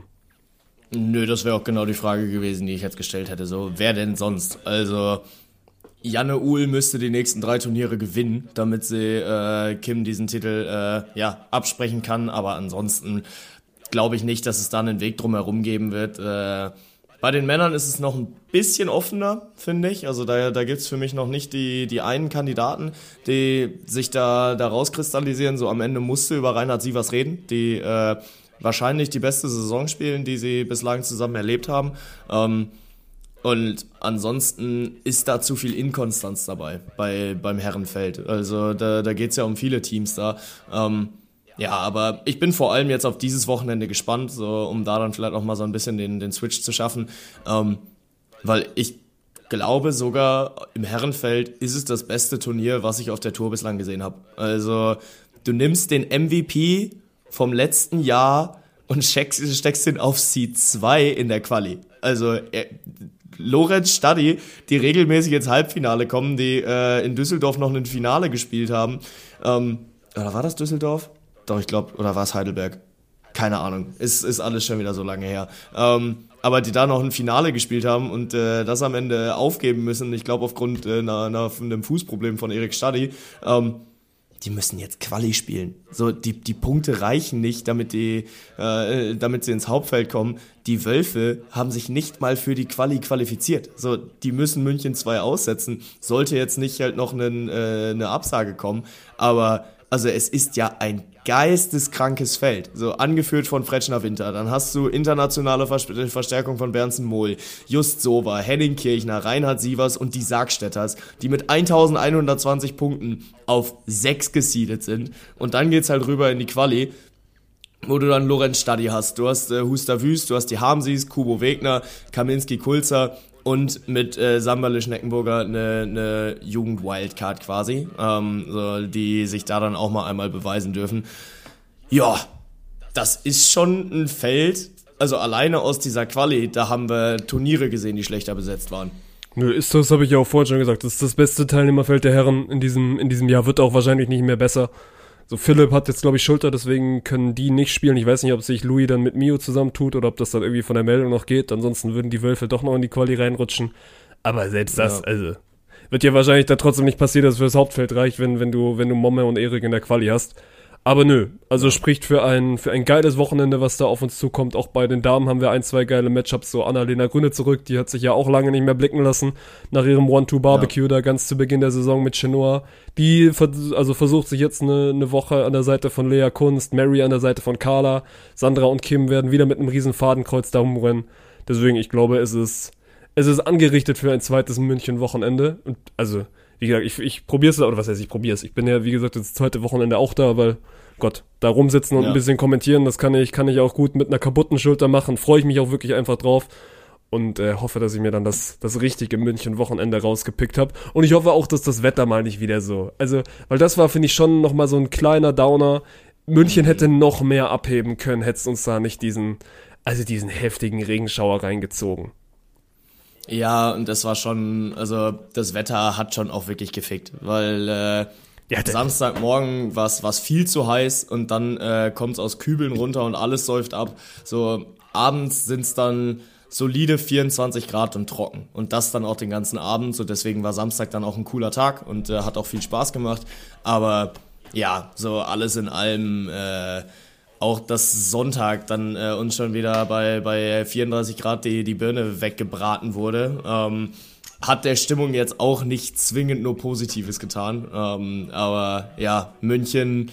Nö, das wäre auch genau die Frage gewesen, die ich jetzt gestellt hätte. So, wer denn sonst? Also, Janne Uhl müsste die nächsten drei Turniere gewinnen, damit sie äh, Kim diesen Titel äh, ja, absprechen kann. Aber ansonsten glaube ich nicht, dass es da einen Weg drum herum geben wird. Äh, bei den Männern ist es noch ein bisschen offener, finde ich. Also da, da gibt es für mich noch nicht die, die einen Kandidaten, die sich da, da rauskristallisieren. So am Ende musste über Reinhard Sievers reden, die äh, wahrscheinlich die beste Saison spielen, die sie bislang zusammen erlebt haben. Ähm, und ansonsten ist da zu viel Inkonstanz dabei bei, beim Herrenfeld. Also da, da geht es ja um viele Teams da. Ähm, ja, aber ich bin vor allem jetzt auf dieses Wochenende gespannt, so, um da dann vielleicht noch mal so ein bisschen den, den Switch zu schaffen. Ähm, weil ich glaube sogar, im Herrenfeld ist es das beste Turnier, was ich auf der Tour bislang gesehen habe. Also du nimmst den M V P vom letzten Jahr und steckst, steckst ihn auf Seed zwei in der Quali. Also er, Lorenz Staddy, die regelmäßig ins Halbfinale kommen, die äh, in Düsseldorf noch ein Finale gespielt haben. Ähm, oder war das Düsseldorf? Doch, ich glaube, oder war es Heidelberg? Keine Ahnung, ist, ist alles schon wieder so lange her. Ähm, aber die da noch ein Finale gespielt haben und äh, das am Ende aufgeben müssen, ich glaube aufgrund äh, einer, einer, einem Fußproblem von Erik Staddy, ähm, die müssen jetzt Quali spielen. So, die, die Punkte reichen nicht, damit die, äh, damit sie ins Hauptfeld kommen. Die Wölfe haben sich nicht mal für die Quali qualifiziert. So, die müssen München zwei aussetzen. Sollte jetzt nicht halt noch einen, äh, eine Absage kommen. Aber Also es ist ja ein geisteskrankes Feld, so angeführt von Fretschner Winter. Dann hast du internationale Vers- Verstärkung von Berndsen Mohl, Just Sowa, Henning Kirchner, Reinhard Sievers und die Sargstädters, die mit eintausendeinhundertzwanzig Punkten auf sechs gesiedet sind. Und dann geht's halt rüber in die Quali, wo du dann Lorenz Stadi hast. Du hast äh, Huster Wüst, du hast die Harmsies, Kubo Wegner, Kaminski Kulzer und mit äh, Samberle Schneckenburger eine, eine Jugend-Wildcard quasi, ähm, so, die sich da dann auch mal einmal beweisen dürfen. Ja, das ist schon ein Feld, also alleine aus dieser Quali, da haben wir Turniere gesehen, die schlechter besetzt waren. Nö, ist das, habe ich ja auch vorhin schon gesagt, das ist das beste Teilnehmerfeld der Herren in diesem, in diesem Jahr, wird auch wahrscheinlich nicht mehr besser. So, Philipp hat jetzt, glaube ich, Schulter, deswegen können die nicht spielen. Ich weiß nicht, ob sich Louis dann mit Mio zusammentut oder ob das dann irgendwie von der Meldung noch geht. Ansonsten würden die Wölfe doch noch in die Quali reinrutschen. Aber selbst das, ja. also, wird ja wahrscheinlich dann trotzdem nicht passieren, dass es fürs Hauptfeld reicht, wenn, wenn du, wenn du Momme und Erik in der Quali hast. Aber nö, also spricht für ein, für ein geiles Wochenende, was da auf uns zukommt. Auch bei den Damen haben wir ein, zwei geile Matchups. So Annalena Grüne zurück, die hat sich ja auch lange nicht mehr blicken lassen. Nach ihrem One-Two-Barbecue ja. da ganz zu Beginn der Saison mit Chenoa. Die also versucht sich jetzt eine, eine Woche an der Seite von Lea Kunst, Mary an der Seite von Carla. Sandra und Kim werden wieder mit einem riesen Fadenkreuz da rumrennen. Deswegen, ich glaube, es ist, es ist angerichtet für ein zweites München-Wochenende. Und also, wie gesagt, ich, ich probier's, oder was heißt ich probier's? Ich bin ja, wie gesagt, das zweite Wochenende auch da, weil Gott, da rumsitzen und ja. ein bisschen kommentieren, das kann ich, kann ich auch gut mit einer kaputten Schulter machen. Freue ich mich auch wirklich einfach drauf und äh, hoffe, dass ich mir dann das, das richtige München-Wochenende rausgepickt habe. Und ich hoffe auch, dass das Wetter mal nicht wieder so, also, weil das war, finde ich, schon nochmal so ein kleiner Downer. München mhm. hätte noch mehr abheben können, hätte es uns da nicht diesen, also diesen heftigen Regenschauer reingezogen. Ja, und das war schon, also das Wetter hat schon auch wirklich gefickt, weil äh, ja, Samstagmorgen war es viel zu heiß und dann äh, kommt es aus Kübeln runter und alles säuft ab. So abends sind es dann solide vierundzwanzig Grad und trocken und das dann auch den ganzen Abend. So deswegen war Samstag dann auch ein cooler Tag und äh, hat auch viel Spaß gemacht. Aber ja, so alles in allem, äh, auch das Sonntag dann äh, uns schon wieder bei bei vierunddreißig Grad die die Birne weggebraten wurde. Ähm, hat der Stimmung jetzt auch nicht zwingend nur Positives getan. Ähm, aber ja, München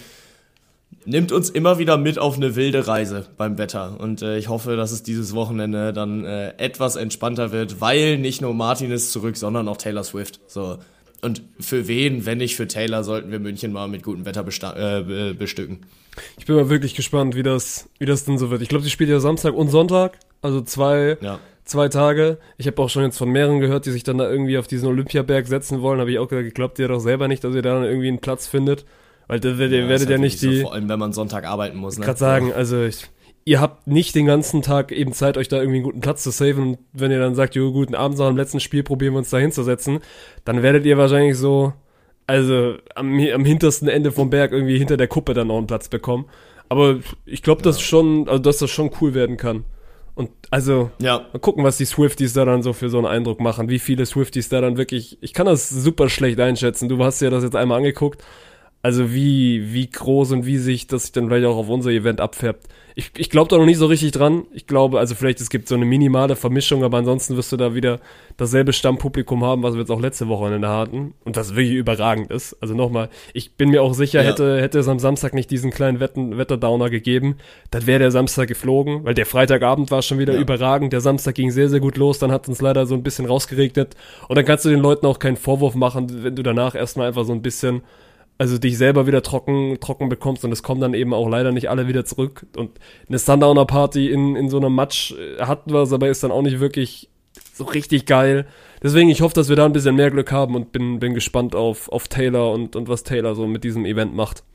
nimmt uns immer wieder mit auf eine wilde Reise beim Wetter. Und äh, ich hoffe, dass es dieses Wochenende dann äh, etwas entspannter wird, weil nicht nur Martin ist zurück, sondern auch Taylor Swift. So. Und für wen, wenn nicht für Taylor, sollten wir München mal mit gutem Wetter besta- äh, bestücken. Ich bin mal wirklich gespannt, wie das, wie das denn so wird. Ich glaube, die spielt ja Samstag und Sonntag, also zwei... Ja. Zwei Tage. Ich habe auch schon jetzt von mehreren gehört, die sich dann da irgendwie auf diesen Olympiaberg setzen wollen. Habe ich auch gesagt, glaubt ihr doch selber nicht, dass ihr da dann irgendwie einen Platz findet? Weil da werdet, ja, werdet ja nicht die... So, vor allem, wenn man Sonntag arbeiten muss. Ne? Ich gerade sagen, also ich, ihr habt nicht den ganzen Tag eben Zeit, euch da irgendwie einen guten Platz zu saven. Und wenn ihr dann sagt, jo, guten Abend, noch am letzten Spiel probieren wir uns da hinzusetzen, dann werdet ihr wahrscheinlich so, also am, am hintersten Ende vom Berg irgendwie hinter der Kuppe dann noch einen Platz bekommen. Aber ich glaube, dass ja. schon, also dass das schon cool werden kann. Und also, ja. mal gucken, was die Swifties da dann so für so einen Eindruck machen. Wie viele Swifties da dann wirklich, ich kann das super schlecht einschätzen. Du hast ja das jetzt einmal angeguckt. Also wie, wie groß und wie sich das sich dann vielleicht auch auf unser Event abfärbt. Ich, ich glaube da noch nicht so richtig dran. Ich glaube, also vielleicht es gibt so eine minimale Vermischung, aber ansonsten wirst du da wieder dasselbe Stammpublikum haben, was wir jetzt auch letzte Woche hatten. Und das wirklich überragend ist. Also nochmal, ich bin mir auch sicher, ja. hätte, hätte es am Samstag nicht diesen kleinen Wetten, Wetterdowner gegeben, dann wäre der Samstag geflogen, weil der Freitagabend war schon wieder ja. überragend. Der Samstag ging sehr, sehr gut los, dann hat es uns leider so ein bisschen rausgeregnet. Und dann kannst du den Leuten auch keinen Vorwurf machen, wenn du danach erstmal einfach so ein bisschen... also dich selber wieder trocken trocken bekommst und es kommen dann eben auch leider nicht alle wieder zurück und eine Sundowner-Party in in so einem Match hatten wir, aber ist dann auch nicht wirklich so richtig geil. Deswegen, ich hoffe, dass wir da ein bisschen mehr Glück haben und bin bin gespannt auf auf Taylor und und was Taylor so mit diesem Event macht.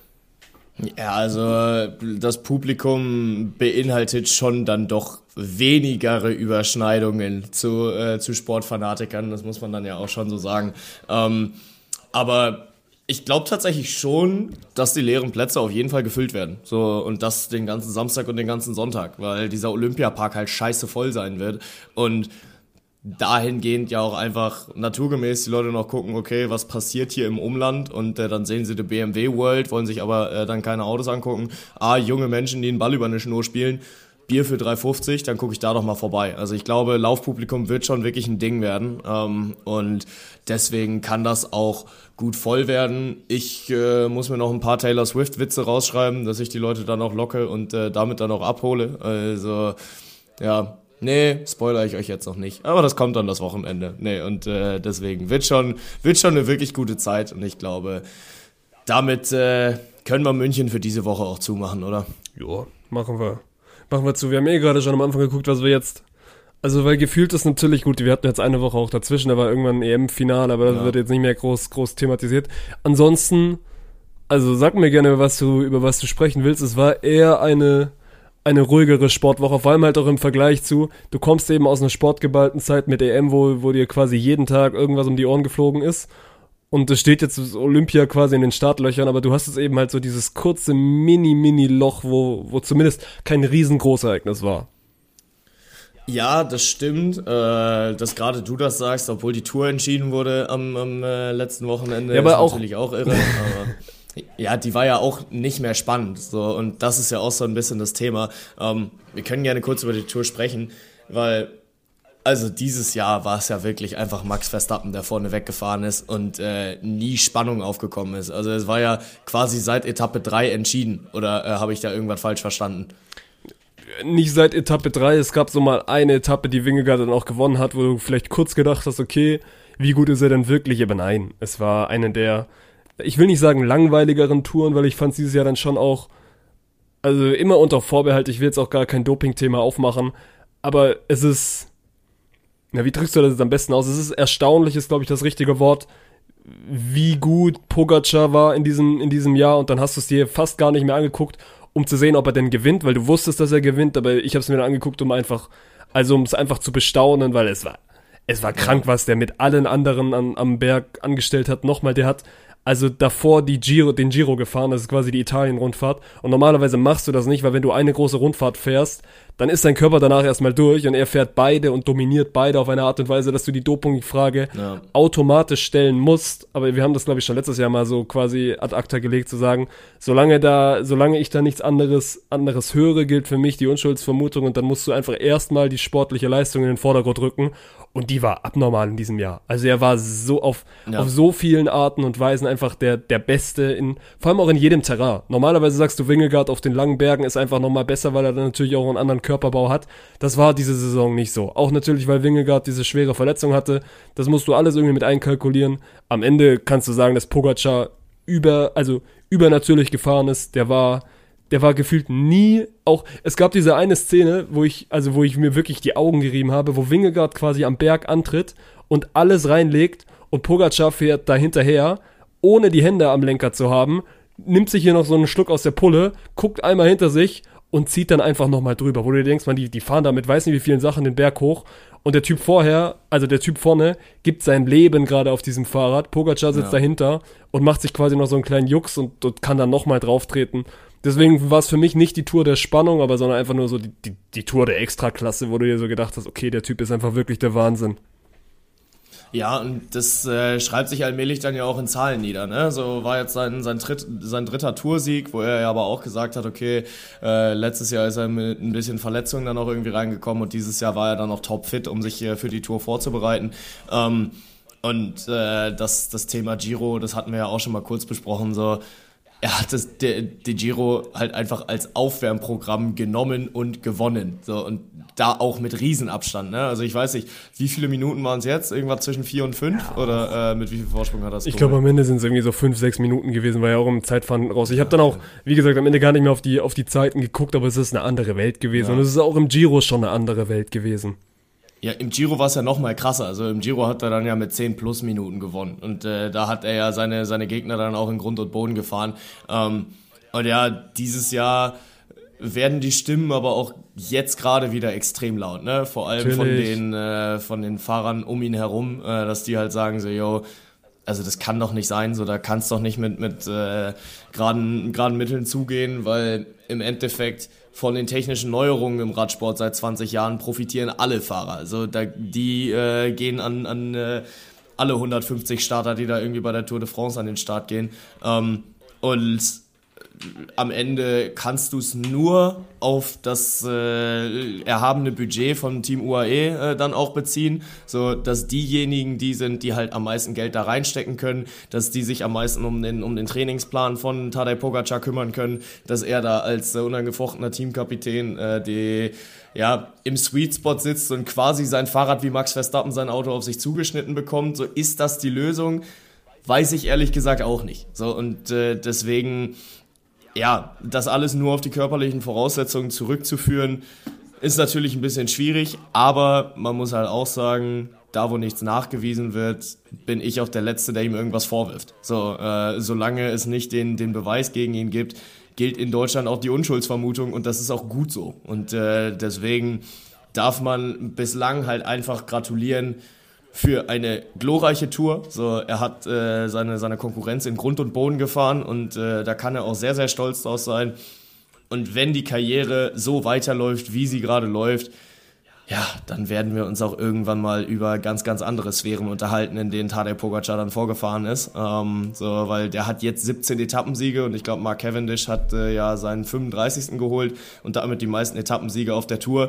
Ja, also das Publikum beinhaltet schon dann doch wenigere Überschneidungen zu äh, zu Sportfanatikern, das muss man dann ja auch schon so sagen. Ähm, aber ich glaube tatsächlich schon, dass die leeren Plätze auf jeden Fall gefüllt werden. So, und das den ganzen Samstag und den ganzen Sonntag, weil dieser Olympiapark halt scheiße voll sein wird. Und dahingehend ja auch einfach naturgemäß die Leute noch gucken, okay, was passiert hier im Umland? Und äh, dann sehen sie die B M W World, wollen sich aber äh, dann keine Autos angucken. Ah, junge Menschen, die einen Ball über eine Schnur spielen. Bier für drei fünfzig, dann gucke ich da doch mal vorbei. Also ich glaube, Laufpublikum wird schon wirklich ein Ding werden ähm, und deswegen kann das auch gut voll werden. Ich äh, muss mir noch ein paar Taylor Swift-Witze rausschreiben, dass ich die Leute dann auch locke und äh, damit dann auch abhole. Also ja, nee, spoilere ich euch jetzt noch nicht. Aber das kommt dann das Wochenende. Nee, und äh, deswegen wird schon, wird schon eine wirklich gute Zeit und ich glaube, damit äh, können wir München für diese Woche auch zumachen, oder? Ja, machen wir. Machen wir zu. Wir haben eh gerade schon am Anfang geguckt, was wir jetzt... Also, weil gefühlt ist natürlich gut, wir hatten jetzt eine Woche auch dazwischen, da war irgendwann ein E M-Finale, aber das ja. wird jetzt nicht mehr groß, groß thematisiert. Ansonsten, also sag mir gerne, was du, über was du sprechen willst. Es war eher eine, eine ruhigere Sportwoche, vor allem halt auch im Vergleich zu, du kommst eben aus einer sportgeballten Zeit mit E M, wo, wo dir quasi jeden Tag irgendwas um die Ohren geflogen ist. Und es steht jetzt Olympia quasi in den Startlöchern, aber du hast jetzt eben halt so dieses kurze Mini-Mini-Loch, wo, wo zumindest kein Riesengroßereignis war. Ja, das stimmt, äh, dass gerade du das sagst, obwohl die Tour entschieden wurde am, am äh, letzten Wochenende, ja, aber ist auch natürlich auch irre. Aber ja, die war ja auch nicht mehr spannend, so, und das ist ja auch so ein bisschen das Thema. Ähm, wir können gerne kurz über die Tour sprechen, weil also dieses Jahr war es ja wirklich einfach Max Verstappen, der vorne weggefahren ist und äh, nie Spannung aufgekommen ist. Also es war ja quasi seit Etappe drei entschieden. Oder äh, habe ich da irgendwas falsch verstanden? Nicht seit Etappe drei. Es gab so mal eine Etappe, die Vingegaard dann auch gewonnen hat, wo du vielleicht kurz gedacht hast, okay, wie gut ist er denn wirklich? Aber nein, es war eine der, ich will nicht sagen langweiligeren Touren, weil ich fand es dieses Jahr dann schon auch, also immer unter Vorbehalt, ich will jetzt auch gar kein Doping-Thema aufmachen, aber es ist... Na, wie drückst du das jetzt am besten aus? Es ist erstaunlich, ist, glaube ich, das richtige Wort, wie gut Pogačar war in diesem, in diesem Jahr, und dann hast du es dir fast gar nicht mehr angeguckt, um zu sehen, ob er denn gewinnt, weil du wusstest, dass er gewinnt, aber ich habe es mir dann angeguckt, um einfach, also um es einfach zu bestaunen, weil es war, es war krank, was der mit allen anderen an, am Berg angestellt hat. Nochmal, der hat also davor die Giro, den Giro gefahren, das ist quasi die Italien-Rundfahrt, und normalerweise machst du das nicht, weil wenn du eine große Rundfahrt fährst, dann ist dein Körper danach erstmal durch und er fährt beide und dominiert beide auf eine Art und Weise, dass du die Doping-Frage ja. automatisch stellen musst. Aber wir haben das, glaube ich, schon letztes Jahr mal so quasi ad acta gelegt, zu sagen, solange da, solange ich da nichts anderes, anderes höre, gilt für mich die Unschuldsvermutung, und dann musst du einfach erstmal die sportliche Leistung in den Vordergrund rücken. Und die war abnormal in diesem Jahr. Also er war so auf, ja. auf so vielen Arten und Weisen einfach der, der Beste, in, vor allem auch in jedem Terrain. Normalerweise sagst du, Vingegaard auf den langen Bergen ist einfach nochmal besser, weil er dann natürlich auch einen anderen Körperbau hat. Das war diese Saison nicht so. Auch natürlich, weil Vingegaard diese schwere Verletzung hatte. Das musst du alles irgendwie mit einkalkulieren. Am Ende kannst du sagen, dass Pogačar über, also übernatürlich gefahren ist. Der war... Der war gefühlt nie, auch, es gab diese eine Szene, wo ich, also wo ich mir wirklich die Augen gerieben habe, wo Vingegaard quasi am Berg antritt und alles reinlegt und Pogačar fährt da hinterher, ohne die Hände am Lenker zu haben, nimmt sich hier noch so einen Schluck aus der Pulle, guckt einmal hinter sich und zieht dann einfach nochmal drüber, wo du dir denkst, man, die, die fahren da mit weiß nicht wie vielen Sachen den Berg hoch, und der Typ vorher, also der Typ vorne, gibt sein Leben gerade auf diesem Fahrrad, Pogačar sitzt ja. dahinter und macht sich quasi noch so einen kleinen Jux und, und kann dann nochmal drauf treten. Deswegen war es für mich nicht die Tour der Spannung, aber sondern einfach nur so die, die, die Tour der Extraklasse, wo du dir so gedacht hast, okay, der Typ ist einfach wirklich der Wahnsinn. Ja, und das äh, schreibt sich allmählich dann ja auch in Zahlen nieder, ne? So war jetzt sein, sein, Tritt, sein dritter Toursieg, wo er ja aber auch gesagt hat, okay, äh, letztes Jahr ist er mit ein bisschen Verletzungen dann auch irgendwie reingekommen, und dieses Jahr war er dann auch topfit, um sich äh, für die Tour vorzubereiten. Ähm, und äh, das, das Thema Giro, das hatten wir ja auch schon mal kurz besprochen, so, er hat das, der, der Giro halt einfach als Aufwärmprogramm genommen und gewonnen. So, und da auch mit Riesenabstand, ne? Also ich weiß nicht, wie viele Minuten waren es jetzt? Irgendwas zwischen vier und fünf? Ja. Oder äh, mit wie viel Vorsprung hat das? Ich glaube, am Ende sind es irgendwie so fünf, sechs Minuten gewesen, weil ja auch im Zeitfahren raus. Ich habe dann auch, wie gesagt, am Ende gar nicht mehr auf die, auf die Zeiten geguckt, aber es ist eine andere Welt gewesen. Ja. Und es ist auch im Giro schon eine andere Welt gewesen. Ja, im Giro war es ja noch mal krasser. Also im Giro hat er dann ja mit zehn plus Minuten gewonnen. Und äh, da hat er ja seine, seine Gegner dann auch in Grund und Boden gefahren. Ähm, und ja, dieses Jahr werden die Stimmen aber auch jetzt gerade wieder extrem laut, ne? Vor allem von den, äh, von den Fahrern um ihn herum, äh, dass die halt sagen so, yo, also das kann doch nicht sein, so, da kann es doch nicht mit, mit äh, geraden, geraden Mitteln zugehen, weil im Endeffekt von den technischen Neuerungen im Radsport seit zwanzig Jahren profitieren alle Fahrer. Also da, die äh, gehen an, an äh, alle hundertfünfzig Starter, die da irgendwie bei der Tour de France an den Start gehen. Ähm, und am Ende kannst du es nur auf das äh, erhabene Budget von Team U A E äh, dann auch beziehen, so dass diejenigen, die sind, die halt am meisten Geld da reinstecken können, dass die sich am meisten um den um den Trainingsplan von Tadej Pogačar kümmern können, dass er da als äh, unangefochtener Teamkapitän äh, die ja im Sweet Spot sitzt und quasi sein Fahrrad wie Max Verstappen sein Auto auf sich zugeschnitten bekommt. So, ist das die Lösung? Weiß ich ehrlich gesagt auch nicht. So, und äh, deswegen, ja, das alles nur auf die körperlichen Voraussetzungen zurückzuführen, ist natürlich ein bisschen schwierig, aber man muss halt auch sagen, da wo nichts nachgewiesen wird, bin ich auch der Letzte, der ihm irgendwas vorwirft. So, äh, solange es nicht den, den Beweis gegen ihn gibt, gilt in Deutschland auch die Unschuldsvermutung und das ist auch gut so. Und äh, deswegen darf man bislang halt einfach gratulieren für eine glorreiche Tour. So, er hat äh, seine, seine Konkurrenz in Grund und Boden gefahren und äh, da kann er auch sehr, sehr stolz drauf sein. Und wenn die Karriere so weiterläuft, wie sie gerade läuft, ja, dann werden wir uns auch irgendwann mal über ganz, ganz andere Sphären unterhalten, in denen Tadej Pogačar dann vorgefahren ist. Ähm, so, weil der hat jetzt siebzehn Etappensiege und ich glaube, Mark Cavendish hat äh, ja seinen fünfunddreißigsten geholt und damit die meisten Etappensiege auf der Tour.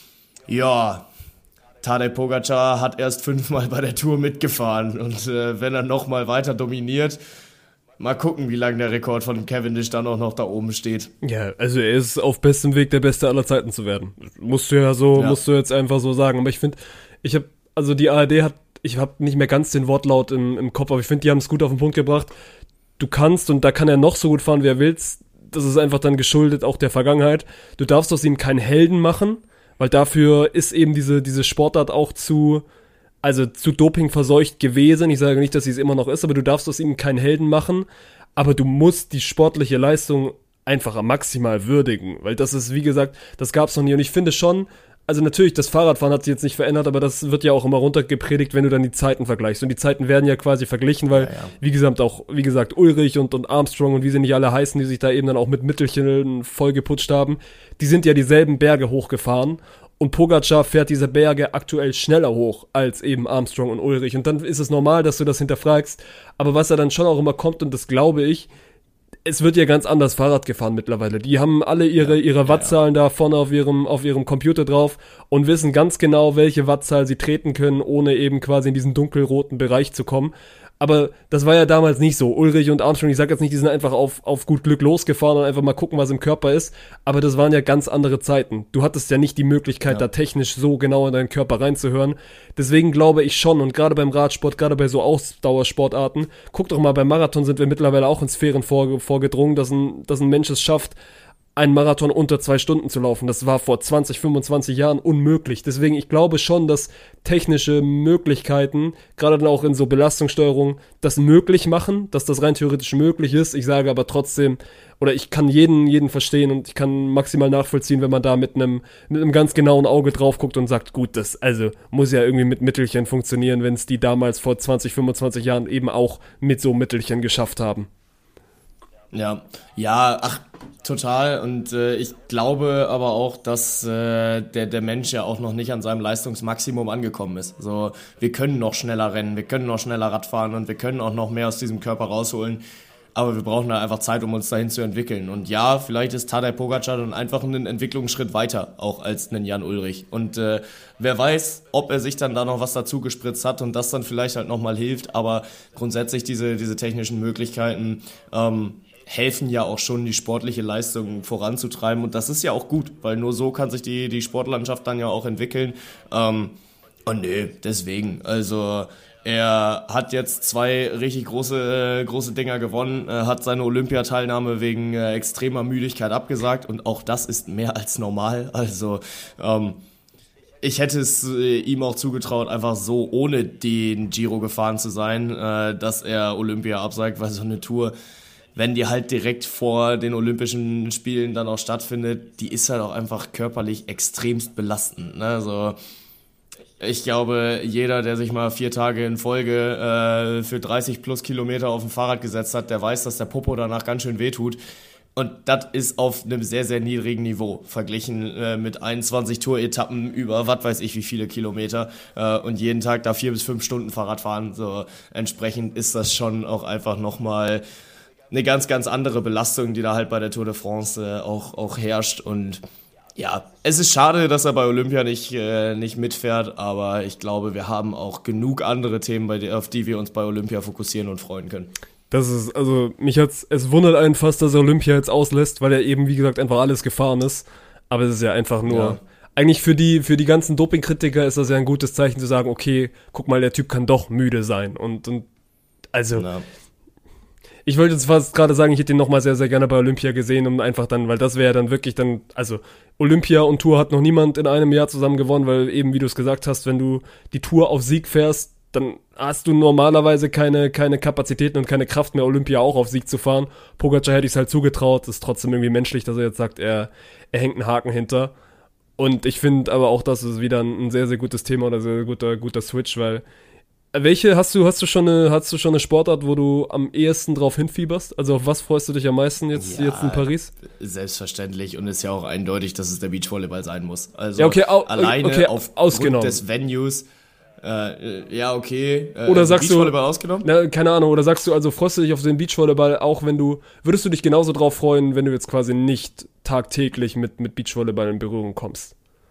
Ja, Tadej Pogačar hat erst fünfmal bei der Tour mitgefahren und äh, wenn er nochmal weiter dominiert, mal gucken, wie lange der Rekord von Cavendish dann auch noch da oben steht. Ja, also er ist auf bestem Weg, der Beste aller Zeiten zu werden. Musst du ja so, ja. musst du jetzt einfach so sagen. Aber ich finde, ich habe, also die A R D hat, ich habe nicht mehr ganz den Wortlaut im, im Kopf, aber ich finde, die haben es gut auf den Punkt gebracht. Du kannst, und da kann er noch so gut fahren, wie er willst, das ist einfach dann geschuldet auch der Vergangenheit. Du darfst aus ihm keinen Helden machen, weil dafür ist eben diese, diese Sportart auch zu, also zu Doping verseucht gewesen. Ich sage nicht, dass sie es immer noch ist, aber du darfst aus ihm keinen Helden machen, aber du musst die sportliche Leistung einfach maximal würdigen, weil das ist, wie gesagt, das gab es noch nie und ich finde schon, also natürlich, das Fahrradfahren hat sich jetzt nicht verändert, aber das wird ja auch immer runtergepredigt, wenn du dann die Zeiten vergleichst. Und die Zeiten werden ja quasi verglichen, weil, ja, ja. wie gesagt, auch, wie gesagt, Ulrich und, und Armstrong und wie sie nicht alle heißen, die sich da eben dann auch mit Mittelchen vollgeputscht haben, die sind ja dieselben Berge hochgefahren. Und Pogačar fährt diese Berge aktuell schneller hoch als eben Armstrong und Ulrich. Und dann ist es normal, dass du das hinterfragst. Aber was da dann schon auch immer kommt, und das glaube ich, es wird ja ganz anders Fahrrad gefahren mittlerweile. Die haben alle ihre, ihre Wattzahlen da vorne auf ihrem, auf ihrem Computer drauf und wissen ganz genau, welche Wattzahl sie treten können, ohne eben quasi in diesen dunkelroten Bereich zu kommen. Aber das war ja damals nicht so. Ulrich und Armstrong, ich sag jetzt nicht, die sind einfach auf, auf gut Glück losgefahren und einfach mal gucken, was im Körper ist. Aber das waren ja ganz andere Zeiten. Du hattest ja nicht die Möglichkeit, ja. da technisch so genau in deinen Körper reinzuhören. Deswegen glaube ich schon, und gerade beim Radsport, gerade bei so Ausdauersportarten, guck doch mal, beim Marathon sind wir mittlerweile auch in Sphären vorge- vorgedrungen, dass ein, dass ein Mensch es schafft, einen Marathon unter zwei Stunden zu laufen. Das war vor zwanzig, fünfundzwanzig Jahren unmöglich. Deswegen, ich glaube schon, dass technische Möglichkeiten, gerade dann auch in so Belastungssteuerung, das möglich machen, dass das rein theoretisch möglich ist. Ich sage aber trotzdem, oder ich kann jeden, jeden verstehen und ich kann maximal nachvollziehen, wenn man da mit einem, mit einem ganz genauen Auge drauf guckt und sagt, gut, das, also, muss ja irgendwie mit Mittelchen funktionieren, wenn es die damals vor zwanzig, fünfundzwanzig Jahren eben auch mit so Mittelchen geschafft haben. Ja, ja, ach, total. Und äh, ich glaube aber auch, dass äh, der, der Mensch ja auch noch nicht an seinem Leistungsmaximum angekommen ist. So, wir können noch schneller rennen, wir können noch schneller Rad fahren und wir können auch noch mehr aus diesem Körper rausholen. Aber wir brauchen da einfach Zeit, um uns dahin zu entwickeln. Und ja, vielleicht ist Tadej Pogačar dann einfach einen Entwicklungsschritt weiter, auch als einen Jan Ulrich. Und äh, wer weiß, ob er sich dann da noch was dazu gespritzt hat und das dann vielleicht halt nochmal hilft. Aber grundsätzlich diese, diese technischen Möglichkeiten ähm, helfen ja auch schon, die sportliche Leistung voranzutreiben. Und das ist ja auch gut, weil nur so kann sich die, die Sportlandschaft dann ja auch entwickeln. Ähm, und nee, deswegen, also er hat jetzt zwei richtig große, äh, große Dinger gewonnen, äh, hat seine Olympiateilnahme wegen äh, extremer Müdigkeit abgesagt und auch das ist mehr als normal. Also ähm, ich hätte es äh, ihm auch zugetraut, einfach so ohne den Giro gefahren zu sein, äh, dass er Olympia absagt, weil so eine Tour, wenn die halt direkt vor den Olympischen Spielen dann auch stattfindet, die ist halt auch einfach körperlich extremst belastend. Ne? Also ich glaube, jeder, der sich mal vier Tage in Folge äh, für dreißig plus Kilometer auf dem Fahrrad gesetzt hat, der weiß, dass der Popo danach ganz schön wehtut. Und das ist auf einem sehr, sehr niedrigen Niveau, verglichen äh, mit einundzwanzig Tour-Etappen über was weiß ich wie viele Kilometer äh, und jeden Tag da vier bis fünf Stunden Fahrrad fahren. So, entsprechend ist das schon auch einfach nochmal eine ganz, ganz andere Belastung, die da halt bei der Tour de France äh, auch, auch herrscht. Und ja, es ist schade, dass er bei Olympia nicht, äh, nicht mitfährt, aber ich glaube, wir haben auch genug andere Themen, bei der, auf die wir uns bei Olympia fokussieren und freuen können. Das ist, also, mich hat's, es wundert einen fast, dass er Olympia jetzt auslässt, weil er eben, wie gesagt, einfach alles gefahren ist. Aber es ist ja einfach nur, Ja. eigentlich für die, für die ganzen Dopingkritiker ist das ja ein gutes Zeichen zu sagen, okay, guck mal, der Typ kann doch müde sein. Und, und, also, Ja. ich wollte jetzt fast gerade sagen, ich hätte ihn nochmal sehr, sehr gerne bei Olympia gesehen, um einfach dann, weil das wäre dann wirklich dann, also Olympia und Tour hat noch niemand in einem Jahr zusammen gewonnen, weil eben, wie du es gesagt hast, wenn du die Tour auf Sieg fährst, dann hast du normalerweise keine, keine Kapazitäten und keine Kraft mehr, Olympia auch auf Sieg zu fahren. Pogacar hätte ich es halt zugetraut, ist trotzdem irgendwie menschlich, dass er jetzt sagt, er, er hängt einen Haken hinter. Und ich finde aber auch, das ist wieder ein, ein sehr, sehr gutes Thema oder sehr guter, guter Switch, weil welche hast du, hast du schon eine, hast du schon eine Sportart, wo du am ehesten drauf hinfieberst? Also auf was freust du dich am meisten jetzt, Ja, jetzt in Paris? Selbstverständlich, und ist ja auch eindeutig, dass es der Beachvolleyball sein muss. Also Ja, okay, au- alleine okay, aufgrund ausgenommen. des Venues. Äh, ja, okay. Äh, Oder sagst du- Beachvolleyball ausgenommen? Na, keine Ahnung, oder sagst du, also freust du dich auf den Beachvolleyball auch, wenn du, würdest du dich genauso drauf freuen, wenn du jetzt quasi nicht tagtäglich mit, mit Beachvolleyball in Berührung kommst?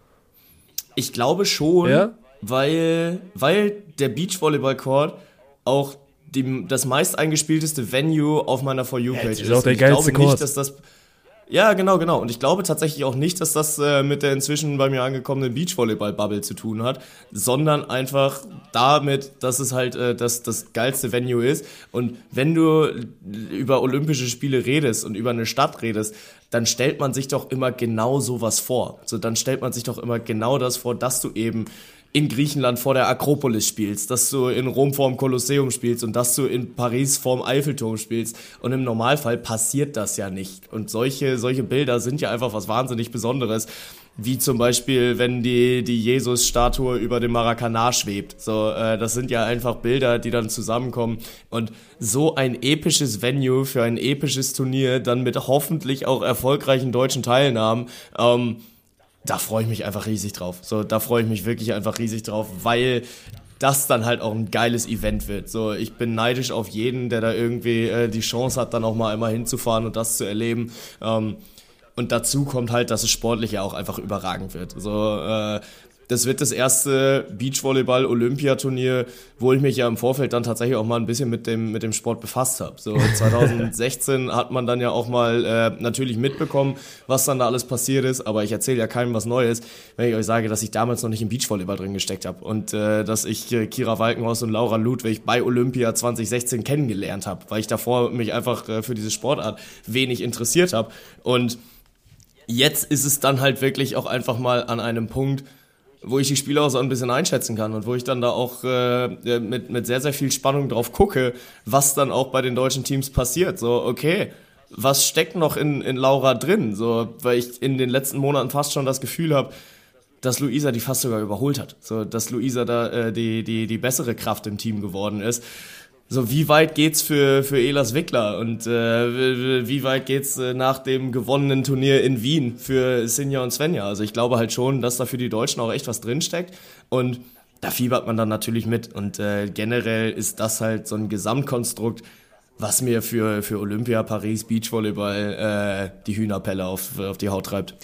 Ich glaube schon, Ja? weil, weil der Beachvolleyball-Court auch die, das meist eingespielteste Venue auf meiner For You-Page das ist. ist auch der ich geilste glaube nicht, Court. dass das... Ja, genau, genau. Und ich glaube tatsächlich auch nicht, dass das äh, mit der inzwischen bei mir angekommenen Beachvolleyball-Bubble zu tun hat, sondern einfach damit, dass es halt äh, das, das geilste Venue ist. Und wenn du über Olympische Spiele redest und über eine Stadt redest, dann stellt man sich doch immer genau sowas vor. So, dann stellt man sich doch immer genau das vor, dass du eben in Griechenland vor der Akropolis spielst, dass du in Rom vorm Kolosseum spielst und dass du in Paris vorm Eiffelturm spielst. Und im Normalfall passiert das ja nicht. Und solche, solche Bilder sind ja einfach was wahnsinnig Besonderes. Wie zum Beispiel, wenn die, die Jesus-Statue über dem Maracanã schwebt. So, äh, das sind ja einfach Bilder, die dann zusammenkommen. Und so ein episches Venue für ein episches Turnier, dann mit hoffentlich auch erfolgreichen deutschen Teilnahmen, ähm, da freue ich mich einfach riesig drauf. So, da freue ich mich wirklich einfach riesig drauf, weil das dann halt auch ein geiles Event wird. So, ich bin neidisch auf jeden, der da irgendwie äh, die Chance hat, dann auch mal einmal hinzufahren und das zu erleben. Ähm, und dazu kommt halt, dass es sportlich ja auch einfach überragend wird. So, äh, das wird das erste Beachvolleyball-Olympiaturnier, wo ich mich ja im Vorfeld dann tatsächlich auch mal ein bisschen mit dem mit dem Sport befasst habe. So zwanzig sechzehn hat man dann ja auch mal äh, natürlich mitbekommen, was dann da alles passiert ist, aber ich erzähle ja keinem was Neues, wenn ich euch sage, dass ich damals noch nicht im Beachvolleyball drin gesteckt habe und äh, dass ich äh, Kira Walkenhorst und Laura Ludwig bei Olympia zwanzig sechzehn kennengelernt habe, weil ich davor mich einfach äh, für diese Sportart wenig interessiert habe. Und jetzt ist es dann halt wirklich auch einfach mal an einem Punkt, wo ich die Spiele auch so ein bisschen einschätzen kann und wo ich dann da auch äh, mit, mit sehr, sehr viel Spannung drauf gucke, was dann auch bei den deutschen Teams passiert. So, okay, was steckt noch in, in Laura drin? So, weil ich in den letzten Monaten fast schon das Gefühl habe, dass Luisa die fast sogar überholt hat. So, dass Luisa da äh, die, die, die bessere Kraft im Team geworden ist. So, wie weit geht's für, für Elas Wickler und äh, wie weit geht's äh, nach dem gewonnenen Turnier in Wien für Sinja und Svenja? Also ich glaube halt schon, dass da für die Deutschen auch echt was drinsteckt und da fiebert man dann natürlich mit und äh, generell ist das halt so ein Gesamtkonstrukt, was mir für, für Olympia, Paris, Beachvolleyball äh, die Hühnerpelle auf, auf die Haut treibt.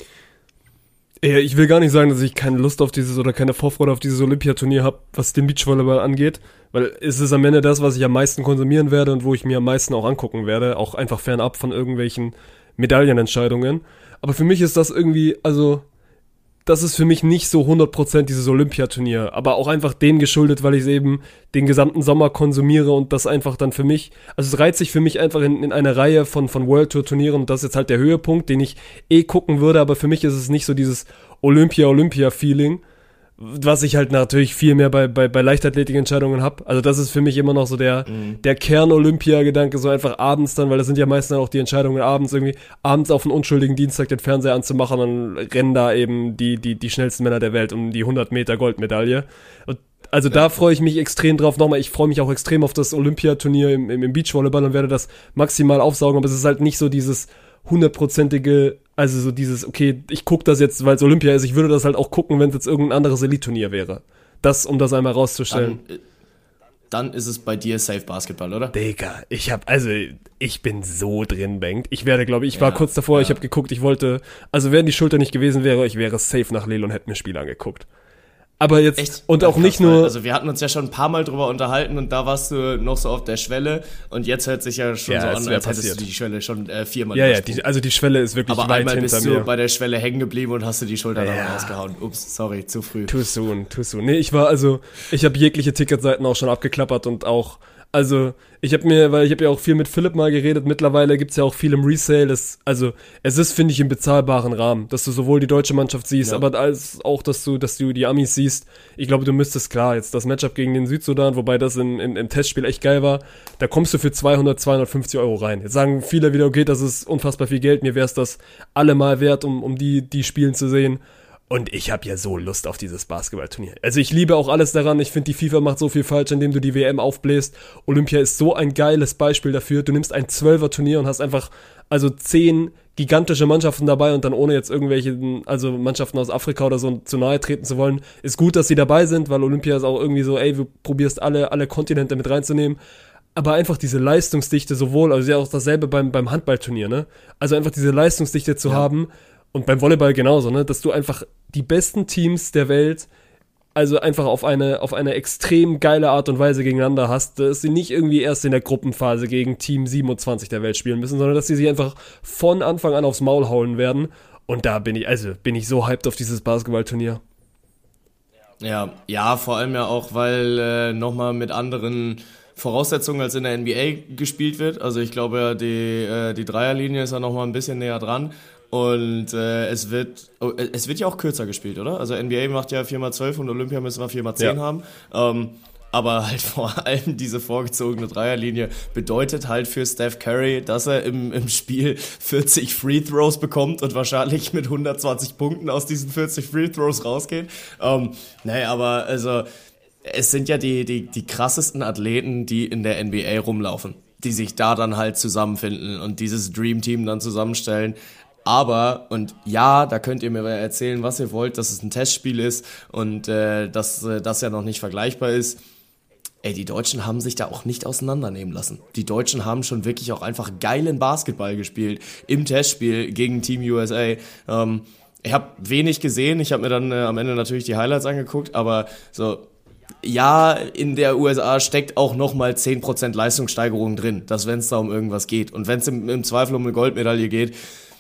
Ja, ich will gar nicht sagen, dass ich keine Lust auf dieses oder keine Vorfreude auf dieses Olympiaturnier habe, was den Beachvolleyball angeht, weil es ist am Ende das, was ich am meisten konsumieren werde und wo ich mir am meisten auch angucken werde, auch einfach fernab von irgendwelchen Medaillenentscheidungen. Aber für mich ist das irgendwie, also das ist für mich nicht so hundert Prozent dieses Olympiaturnier, aber auch einfach dem geschuldet, weil ich es eben den gesamten Sommer konsumiere und das einfach dann für mich, also es reiht sich für mich einfach in, in eine Reihe von, von World Tour Turnieren und das ist jetzt halt der Höhepunkt, den ich eh gucken würde, aber für mich ist es nicht so dieses Olympia-Olympia-Feeling, was ich halt natürlich viel mehr bei, bei, bei Leichtathletik-Entscheidungen habe. Also das ist für mich immer noch so der, mhm. der Kern-Olympia-Gedanke, so einfach abends dann, weil das sind ja meistens auch die Entscheidungen abends irgendwie, abends auf einen unschuldigen Dienstag den Fernseher anzumachen und dann rennen da eben die, die, die schnellsten Männer der Welt um die hundert Meter Goldmedaille. Und also ja. Da freue ich mich extrem drauf. Nochmal, ich freue mich auch extrem auf das Olympiaturnier im, im, im Beachvolleyball und werde das maximal aufsaugen, aber es ist halt nicht so dieses hundertprozentige, also so dieses, okay, ich gucke das jetzt, weil es Olympia ist, ich würde das halt auch gucken, wenn es jetzt irgendein anderes Elite-Turnier wäre. Das, um das einmal rauszustellen. Dann, dann ist es bei dir Safe Basketball, oder? Digga, ich hab, also, ich bin so drin, Bengt. Ich werde, glaube ich, ich war Ja, kurz davor, ja. ich habe geguckt, ich wollte, also wenn die Schulter nicht gewesen wäre, ich wäre safe nach Lille und hätte mir Spiel angeguckt. Aber jetzt, Echt? und Ja, auch krass, nicht weil- nur, Also wir hatten uns ja schon ein paar Mal drüber unterhalten und da warst du noch so auf der Schwelle und jetzt hört sich ja schon Ja, so es an, wär als hättest passiert. du die Schwelle schon äh, viermal ja, ja, übersprungen. die, also die Schwelle ist wirklich Aber weit einmal hinter bist mir. du bei der Schwelle hängen geblieben und hast du die Schulter dann Ja. rausgehauen. Ups, sorry, zu früh. Too soon, too soon. Nee, ich war also, ich habe jegliche Ticketseiten auch schon abgeklappert und auch, also ich habe mir, weil ich habe ja auch viel mit Philipp mal geredet, mittlerweile gibt's ja auch viel im Resale, das, also es ist, finde ich, im bezahlbaren Rahmen, dass du sowohl die deutsche Mannschaft siehst, Ja. aber als auch, dass du, dass du die Amis siehst. Ich glaube, du müsstest, klar, jetzt das Matchup gegen den Südsudan, wobei das in, in, im Testspiel echt geil war, da kommst du für zweihundert, zweihundertfünfzig Euro rein. Jetzt sagen viele wieder, okay, das ist unfassbar viel Geld, mir wäre es das allemal wert, um, um die, die Spielen zu sehen. Und ich habe ja so Lust auf dieses Basketballturnier. Also ich liebe auch alles daran. Ich finde, die FIFA macht so viel falsch, indem du die W M aufbläst. Olympia ist so ein geiles Beispiel dafür. Du nimmst ein Zwölfer-Turnier und hast einfach also zehn gigantische Mannschaften dabei und dann ohne jetzt irgendwelche, also Mannschaften aus Afrika oder so zu nahe treten zu wollen. Ist gut, dass sie dabei sind, weil Olympia ist auch irgendwie so, ey, du probierst alle, alle Kontinente mit reinzunehmen. Aber einfach diese Leistungsdichte sowohl, also ja auch dasselbe beim, beim Handballturnier, ne? Also einfach diese Leistungsdichte zu Ja. haben. Und beim Volleyball genauso, ne, dass du einfach die besten Teams der Welt, also einfach auf eine, auf eine extrem geile Art und Weise gegeneinander hast, dass sie nicht irgendwie erst in der Gruppenphase gegen Team siebenundzwanzig der Welt spielen müssen, sondern dass sie sich einfach von Anfang an aufs Maul hauen werden. Und da bin ich, also bin ich so hyped auf dieses Basketballturnier. Ja, ja, vor allem ja auch, weil äh, nochmal mit anderen Voraussetzungen als in der N B A gespielt wird. Also ich glaube ja, die, äh, die Dreierlinie ist ja nochmal ein bisschen näher dran. Und äh, es wird oh, es wird ja auch kürzer gespielt, oder? Also N B A macht ja vier mal zwölf und Olympia müssen wir vier mal zehn Ja. haben. Ähm, aber halt vor allem diese vorgezogene Dreierlinie bedeutet halt für Steph Curry, dass er im, im Spiel vierzig Free Throws bekommt und wahrscheinlich mit hundertzwanzig Punkten aus diesen vierzig Free Throws rausgeht. Ähm, nee, aber also es sind ja die, die, die krassesten Athleten, die in der N B A rumlaufen, die sich da dann halt zusammenfinden und dieses Dream Team dann zusammenstellen. Aber, und ja, da könnt ihr mir erzählen, was ihr wollt, dass es ein Testspiel ist und äh, dass äh, das ja noch nicht vergleichbar ist. Ey, die Deutschen haben sich da auch nicht auseinandernehmen lassen. Die Deutschen haben schon wirklich auch einfach geilen Basketball gespielt im Testspiel gegen Team U S A. Ähm, ich habe wenig gesehen, ich habe mir dann äh, am Ende natürlich die Highlights angeguckt, aber so, ja, in der U S A steckt auch nochmal zehn Prozent Leistungssteigerung drin, dass wenn es da um irgendwas geht. Und wenn es im, im Zweifel um eine Goldmedaille geht,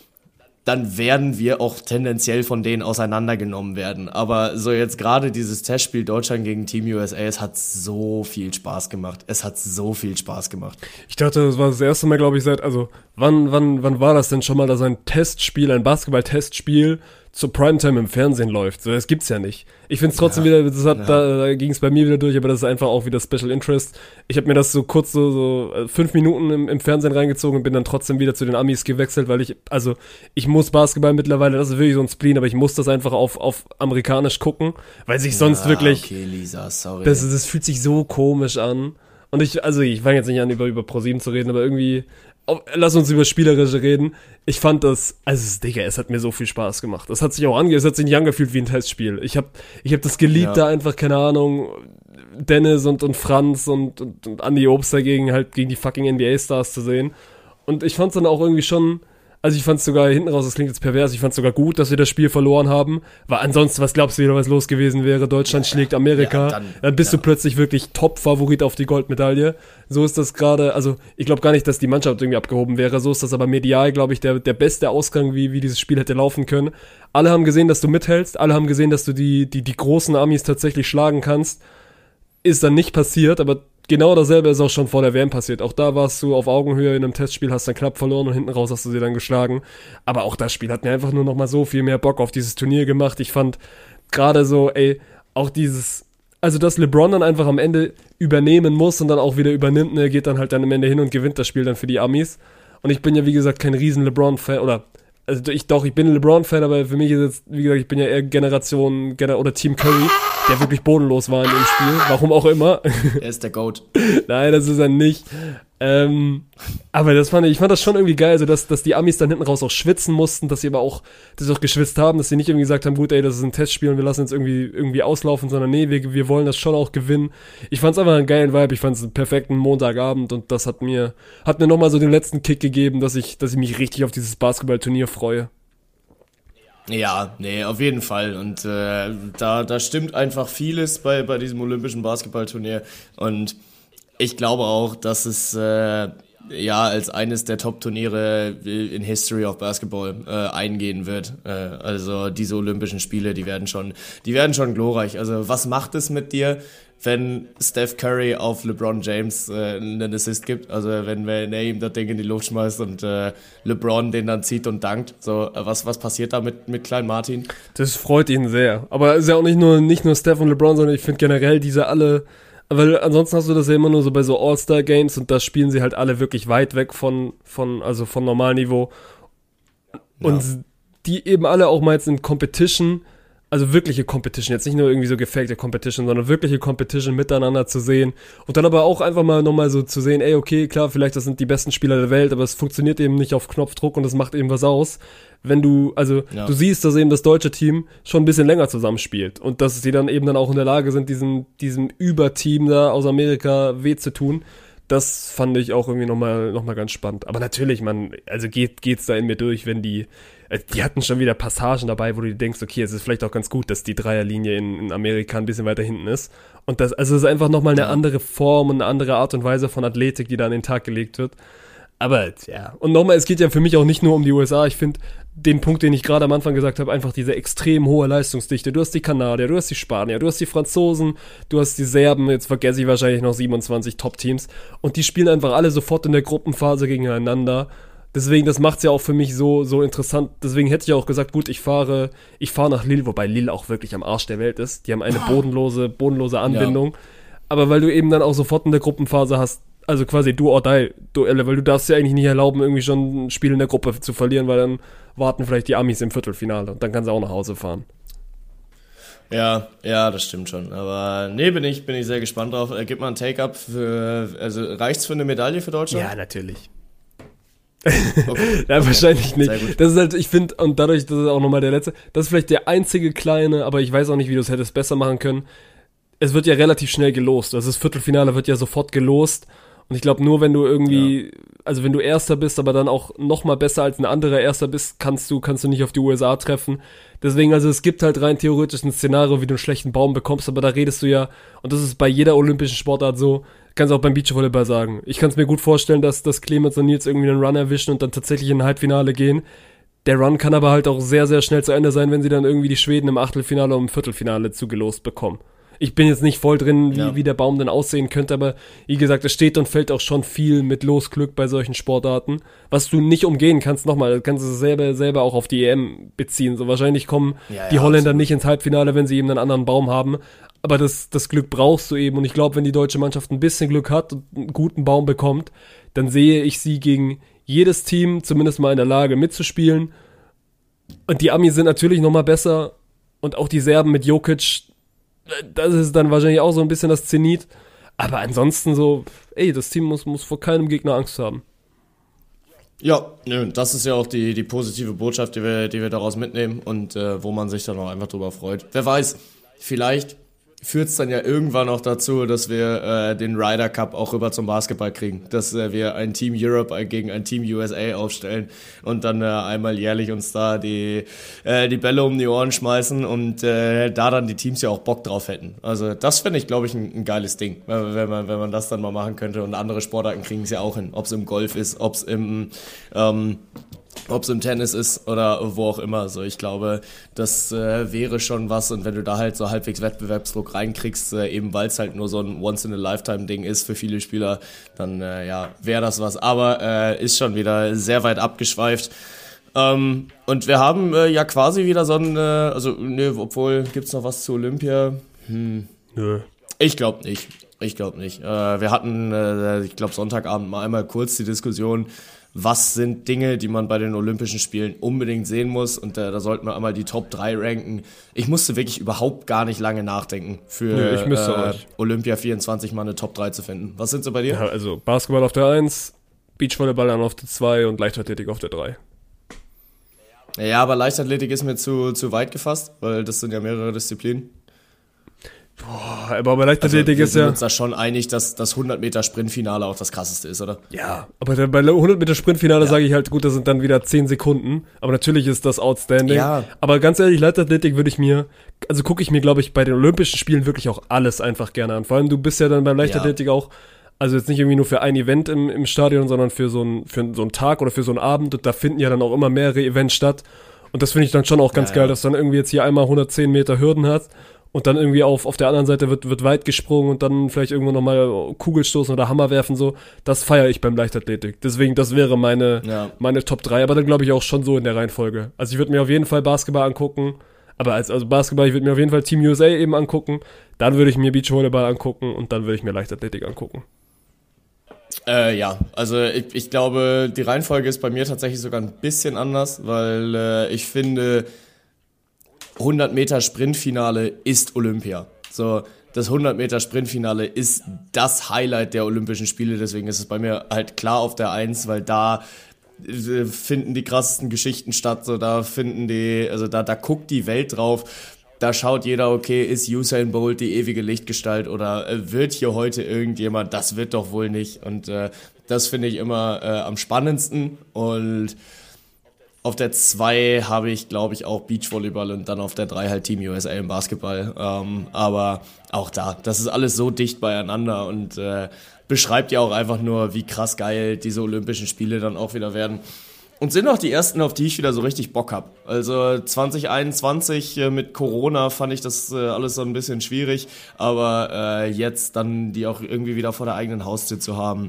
dann werden wir auch tendenziell von denen auseinandergenommen werden. Aber so jetzt gerade dieses Testspiel Deutschland gegen Team U S A, es hat so viel Spaß gemacht. Es hat so viel Spaß gemacht. Ich dachte, das war das erste Mal, glaube ich, seit, also, wann, wann, wann war das denn schon mal, dass ein Testspiel, ein Basketball-Testspiel zur Primetime im Fernsehen läuft? So, das gibt's ja nicht. Ich find's trotzdem Ja, wieder, das hat, ja. da, da ging's bei mir wieder durch, aber das ist einfach auch wieder Special Interest. Ich habe mir das so kurz so, so äh, fünf Minuten im, im Fernsehen reingezogen und bin dann trotzdem wieder zu den Amis gewechselt, weil ich, also, ich muss Basketball mittlerweile, das ist wirklich so ein Spleen, aber ich muss das einfach auf, auf amerikanisch gucken, weil sich sonst Ah, wirklich, okay, Lisa, sorry. das, das fühlt sich so komisch an. Und ich, also ich fange jetzt nicht an, über, über ProSieben zu reden, aber irgendwie, oh, lass uns über Spielerische reden. Ich fand das, also Digga, es hat mir so viel Spaß gemacht. Es hat sich auch ange, es hat sich nicht angefühlt wie ein Testspiel. Ich hab, ich hab das geliebt, Ja. da einfach, keine Ahnung, Dennis und, und Franz und, und, und Andy Obst dagegen halt gegen die fucking N B A-Stars zu sehen. Und ich fand's dann auch irgendwie schon, also ich fand's sogar hinten raus, das klingt jetzt pervers, ich fand's sogar gut, dass wir das Spiel verloren haben, weil ansonsten, was glaubst du wieder, was los gewesen wäre? Deutschland schlägt Amerika, Ja, dann, dann- bist ja. du plötzlich wirklich Top-Favorit auf die Goldmedaille. So ist das gerade, also ich glaube gar nicht, dass die Mannschaft irgendwie abgehoben wäre, so ist das aber medial, glaube ich, der, der beste Ausgang, wie, wie dieses Spiel hätte laufen können. Alle haben gesehen, dass du mithältst, alle haben gesehen, dass du die, die, die großen Amis tatsächlich schlagen kannst. Ist dann nicht passiert, aber genau dasselbe ist auch schon vor der W M passiert. Auch da warst du auf Augenhöhe in einem Testspiel, hast dann knapp verloren und hinten raus hast du sie dann geschlagen. Aber auch das Spiel hat mir einfach nur noch mal so viel mehr Bock auf dieses Turnier gemacht. Ich fand gerade so, ey, auch dieses, also dass LeBron dann einfach am Ende übernehmen muss und dann auch wieder übernimmt, ne, geht dann halt dann am Ende hin und gewinnt das Spiel dann für die Amis. Und ich bin ja, wie gesagt, kein riesen LeBron-Fan, oder, also ich doch, ich bin ein LeBron-Fan, aber für mich ist jetzt, wie gesagt, ich bin ja eher Generation, Gener- oder Team Curry, der wirklich bodenlos war in dem Spiel, warum auch immer. Er ist der GOAT. Nein, das ist er nicht. Ähm, aber das fand ich, ich fand das schon irgendwie geil, also dass, dass die Amis dann hinten raus auch schwitzen mussten, dass sie aber auch, dass sie auch geschwitzt haben, dass sie nicht irgendwie gesagt haben, gut, ey, das ist ein Testspiel und wir lassen jetzt irgendwie, irgendwie auslaufen, sondern nee, wir, wir wollen das schon auch gewinnen. Ich fand's einfach einen geilen Vibe, ich fand's einen perfekten Montagabend und das hat mir, hat mir nochmal so den letzten Kick gegeben, dass ich, dass ich mich richtig auf dieses Basketballturnier freue. Ja, nee, auf jeden Fall. Und äh, da, da stimmt einfach vieles bei, bei diesem olympischen Basketballturnier. Und ich glaube auch, dass es äh, ja als eines der Top-Turniere in History of Basketball äh, eingehen wird. Äh, also diese Olympischen Spiele, die werden schon, die werden schon glorreich. Also was macht es mit dir, wenn Steph Curry auf LeBron James äh, einen Assist gibt? Also wenn, wenn er ihm das Ding in die Luft schmeißt und äh, LeBron den dann zieht und dankt. So, äh, was, was passiert da mit, mit Klein Martin? Das freut ihn sehr. Aber es ist ja auch nicht nur, nicht nur Steph und LeBron, sondern ich finde generell diese alle, weil ansonsten hast du das ja immer nur so bei so All-Star-Games und da spielen sie halt alle wirklich weit weg von, von also von Normalniveau. Und ja. Die eben alle auch mal jetzt in Competition, also wirkliche Competition, jetzt nicht nur irgendwie so gefakte Competition, sondern wirkliche Competition miteinander zu sehen und dann aber auch einfach mal nochmal so zu sehen, ey, okay, klar, vielleicht das sind die besten Spieler der Welt, aber es funktioniert eben nicht auf Knopfdruck und es macht eben was aus, wenn du, also ja. Du siehst, dass eben das deutsche Team schon ein bisschen länger zusammenspielt und dass sie dann eben dann auch in der Lage sind, diesen, diesem Überteam da aus Amerika weh zu tun. Das fand ich auch irgendwie nochmal noch mal ganz spannend. Aber natürlich, man, also geht, geht's da in mir durch, wenn die, die hatten schon wieder Passagen dabei, wo du dir denkst, okay, es ist vielleicht auch ganz gut, dass die Dreierlinie in, in Amerika ein bisschen weiter hinten ist. Und das, also es ist einfach nochmal eine andere Form und eine andere Art und Weise von Athletik, die da an den Tag gelegt wird. Aber, ja. Und nochmal, es geht ja für mich auch nicht nur um die U S A. Ich finde den Punkt, den ich gerade am Anfang gesagt habe, einfach diese extrem hohe Leistungsdichte. Du hast die Kanadier, du hast die Spanier, du hast die Franzosen, du hast die Serben, jetzt vergesse ich wahrscheinlich noch siebenundzwanzig Top-Teams. Und die spielen einfach alle sofort in der Gruppenphase gegeneinander. Deswegen, das macht's ja auch für mich so, so interessant. Deswegen hätte ich auch gesagt, gut, ich fahre, ich fahre nach Lille, wobei Lille auch wirklich am Arsch der Welt ist. Die haben eine bodenlose, bodenlose Anbindung. Ja. Aber weil du eben dann auch sofort in der Gruppenphase hast, also quasi do or die Duelle, weil du darfst ja eigentlich nicht erlauben, irgendwie schon ein Spiel in der Gruppe zu verlieren, weil dann warten vielleicht die Amis im Viertelfinale und dann kannst du auch nach Hause fahren. Ja, ja, das stimmt schon. Aber nee, bin ich, bin ich sehr gespannt drauf. Äh, gib mal ein Take-Up für, also reicht's für eine Medaille für Deutschland? Ja, natürlich. Okay. Ja, wahrscheinlich nicht. Das ist halt, ich finde, und dadurch, das ist auch nochmal der letzte, das ist vielleicht der einzige kleine, aber ich weiß auch nicht, wie du es hättest besser machen können. Es wird ja relativ schnell gelost. Also das Viertelfinale wird ja sofort gelost. Und ich glaube, nur wenn du irgendwie, ja. also wenn du Erster bist, aber dann auch noch mal besser als ein anderer Erster bist, kannst du, kannst du nicht auf die U S A treffen. Deswegen, also es gibt halt rein theoretisch ein Szenario, wie du einen schlechten Baum bekommst, aber da redest du ja, und das ist bei jeder olympischen Sportart so, kannst du auch beim Beachvolleyball sagen. Ich kann es mir gut vorstellen, dass, dass Clemens und Nils irgendwie einen Run erwischen und dann tatsächlich in ein Halbfinale gehen. Der Run kann aber halt auch sehr, sehr schnell zu Ende sein, wenn sie dann irgendwie die Schweden im Achtelfinale und im Viertelfinale zugelost bekommen. Ich bin jetzt nicht voll drin, wie, ja. wie der Baum denn aussehen könnte, aber wie gesagt, es steht und fällt auch schon viel mit Losglück bei solchen Sportarten, was du nicht umgehen kannst. Nochmal, du kannst es selber, selber auch auf die E M beziehen. So wahrscheinlich kommen ja, die ja, Holländer absolut. nicht ins Halbfinale, wenn sie eben einen anderen Baum haben, aber das, das Glück brauchst du eben und ich glaube, wenn die deutsche Mannschaft ein bisschen Glück hat und einen guten Baum bekommt, dann sehe ich sie gegen jedes Team zumindest mal in der Lage mitzuspielen und die Amis sind natürlich nochmal besser und auch die Serben mit Jokic, das ist dann wahrscheinlich auch so ein bisschen das Zenit. Aber ansonsten so, ey, das Team muss, muss vor keinem Gegner Angst haben. Ja, das ist ja auch die, die positive Botschaft, die wir, die wir daraus mitnehmen und äh, wo man sich dann auch einfach drüber freut. Wer weiß, vielleicht führt es dann ja irgendwann auch dazu, dass wir äh, den Ryder Cup auch rüber zum Basketball kriegen. Dass äh, wir ein Team Europe gegen ein Team U S A aufstellen und dann äh, einmal jährlich uns da die äh, die Bälle um die Ohren schmeißen und äh, da dann die Teams ja auch Bock drauf hätten. Also das finde ich, glaube ich, ein, ein geiles Ding, wenn man, wenn man das dann mal machen könnte. Und andere Sportarten kriegen es ja auch hin. Ob es im Golf ist, ob es im ähm, ob es im Tennis ist oder wo auch immer. Also ich glaube, das äh, wäre schon was. Und wenn du da halt so halbwegs Wettbewerbsdruck reinkriegst, äh, eben weil es halt nur so ein Once-in-a-Lifetime-Ding ist für viele Spieler, dann äh, ja, wäre das was. Aber äh, ist schon wieder sehr weit abgeschweift. Ähm, und wir haben äh, ja quasi wieder so ein, äh, also ne, obwohl, gibt's noch was zu Olympia? Hm. Nö. Ich glaube nicht. Ich glaube nicht. Äh, wir hatten, äh, ich glaube, Sonntagabend mal einmal kurz die Diskussion, was sind Dinge, die man bei den Olympischen Spielen unbedingt sehen muss, und äh, da sollten wir einmal die Top drei ranken. Ich musste wirklich überhaupt gar nicht lange nachdenken, für Nee, ich müsste äh, auch nicht. Olympia vierundzwanzig mal eine Top drei zu finden. Was sind sie bei dir? Ja, also Basketball auf der eins, Beachvolleyball dann auf der zwei und Leichtathletik auf der drei. Ja, aber Leichtathletik ist mir zu, zu weit gefasst, weil das sind ja mehrere Disziplinen. Boah, aber bei Also Leichtathletik wir ist sind ja... uns da schon einig, dass das hundert Meter Sprintfinale auch das krasseste ist, oder? Ja, aber der, bei der hundert Meter Sprintfinale Ja. sage ich halt, gut, das sind dann wieder zehn Sekunden, aber natürlich ist das outstanding. Ja. Aber ganz ehrlich, Leichtathletik würde ich mir, also gucke ich mir, glaube ich, bei den Olympischen Spielen wirklich auch alles einfach gerne an. Vor allem, du bist ja dann beim Leichtathletik auch, also jetzt nicht irgendwie nur für ein Event im, im Stadion, sondern für so, ein, für so einen Tag oder für so einen Abend, und da finden ja dann auch immer mehrere Events statt. Und das finde ich dann schon auch ganz Ja, geil, ja. dass du dann irgendwie jetzt hier einmal hundertzehn Meter Hürden hast und dann irgendwie auf, auf der anderen Seite wird, wird weit gesprungen und dann vielleicht irgendwo nochmal Kugelstoßen oder Hammer werfen, so. Das feiere ich beim Leichtathletik. Deswegen, das wäre meine, Ja. meine Top drei, aber dann glaube ich auch schon so in der Reihenfolge. Also ich würde mir auf jeden Fall Basketball angucken, aber als also Basketball, ich würde mir auf jeden Fall Team U S A eben angucken, dann würde ich mir Beachvolleyball angucken und dann würde ich mir Leichtathletik angucken. Äh, ja, also ich, ich glaube, die Reihenfolge ist bei mir tatsächlich sogar ein bisschen anders, weil äh, ich finde, hundert Meter Sprintfinale ist Olympia. So, das hundert Meter Sprintfinale ist das Highlight der Olympischen Spiele, deswegen ist es bei mir halt klar auf der Eins, weil da äh, finden die krassesten Geschichten statt, so da finden die, also da, da guckt die Welt drauf. Da schaut jeder, okay, ist Usain Bolt die ewige Lichtgestalt oder äh, wird hier heute irgendjemand? Das wird doch wohl nicht. Und äh, das finde ich immer äh, am spannendsten. Und auf der zwei habe ich, glaube ich, auch Beachvolleyball und dann auf der drei halt Team U S A im Basketball. Ähm, aber auch da, das ist alles so dicht beieinander und äh, beschreibt ja auch einfach nur, wie krass geil diese Olympischen Spiele dann auch wieder werden. Und sind auch die ersten, auf die ich wieder so richtig Bock hab. Also zwanzig einundzwanzig äh, mit Corona fand ich das äh, alles so ein bisschen schwierig, aber äh, jetzt dann die auch irgendwie wieder vor der eigenen Haustür zu haben.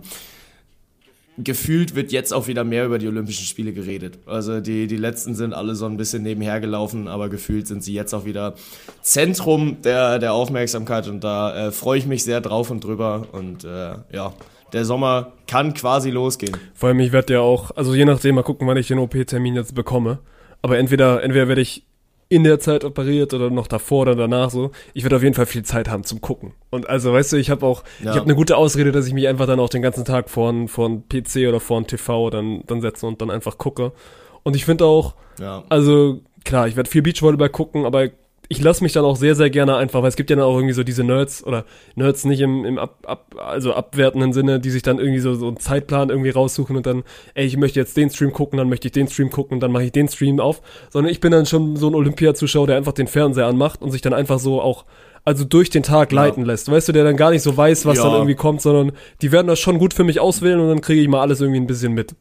Gefühlt wird jetzt auch wieder mehr über die Olympischen Spiele geredet. Also die, die letzten sind alle so ein bisschen nebenher gelaufen, aber gefühlt sind sie jetzt auch wieder Zentrum der, der Aufmerksamkeit und da äh, freue ich mich sehr drauf und drüber und äh, ja, der Sommer kann quasi losgehen. Vor allem, ich werde ja auch, also je nachdem, mal gucken, wann ich den O P-Termin jetzt bekomme. Aber entweder, entweder werde ich in der Zeit operiert oder noch davor oder danach so. Ich werde auf jeden Fall viel Zeit haben zum Gucken. Und also, weißt du, ich habe auch, Ja. ich habe eine gute Ausrede, dass ich mich einfach dann auch den ganzen Tag vor einen P C oder vor einen T V dann, dann setze und dann einfach gucke. Und ich finde auch, Ja. also klar, ich werde viel Beachvolleyball gucken, aber ich lasse mich dann auch sehr, sehr gerne einfach, weil es gibt ja dann auch irgendwie so diese Nerds, oder Nerds nicht im, im ab, ab, also abwertenden Sinne, die sich dann irgendwie so, so einen Zeitplan irgendwie raussuchen und dann, ey, ich möchte jetzt den Stream gucken, dann möchte ich den Stream gucken und dann mache ich den Stream auf, sondern ich bin dann schon so ein Olympia-Zuschauer, der einfach den Fernseher anmacht und sich dann einfach so auch, also durch den Tag leiten lässt, weißt du, der dann gar nicht so weiß, was Ja. dann irgendwie kommt, sondern die werden das schon gut für mich auswählen und dann kriege ich mal alles irgendwie ein bisschen mit.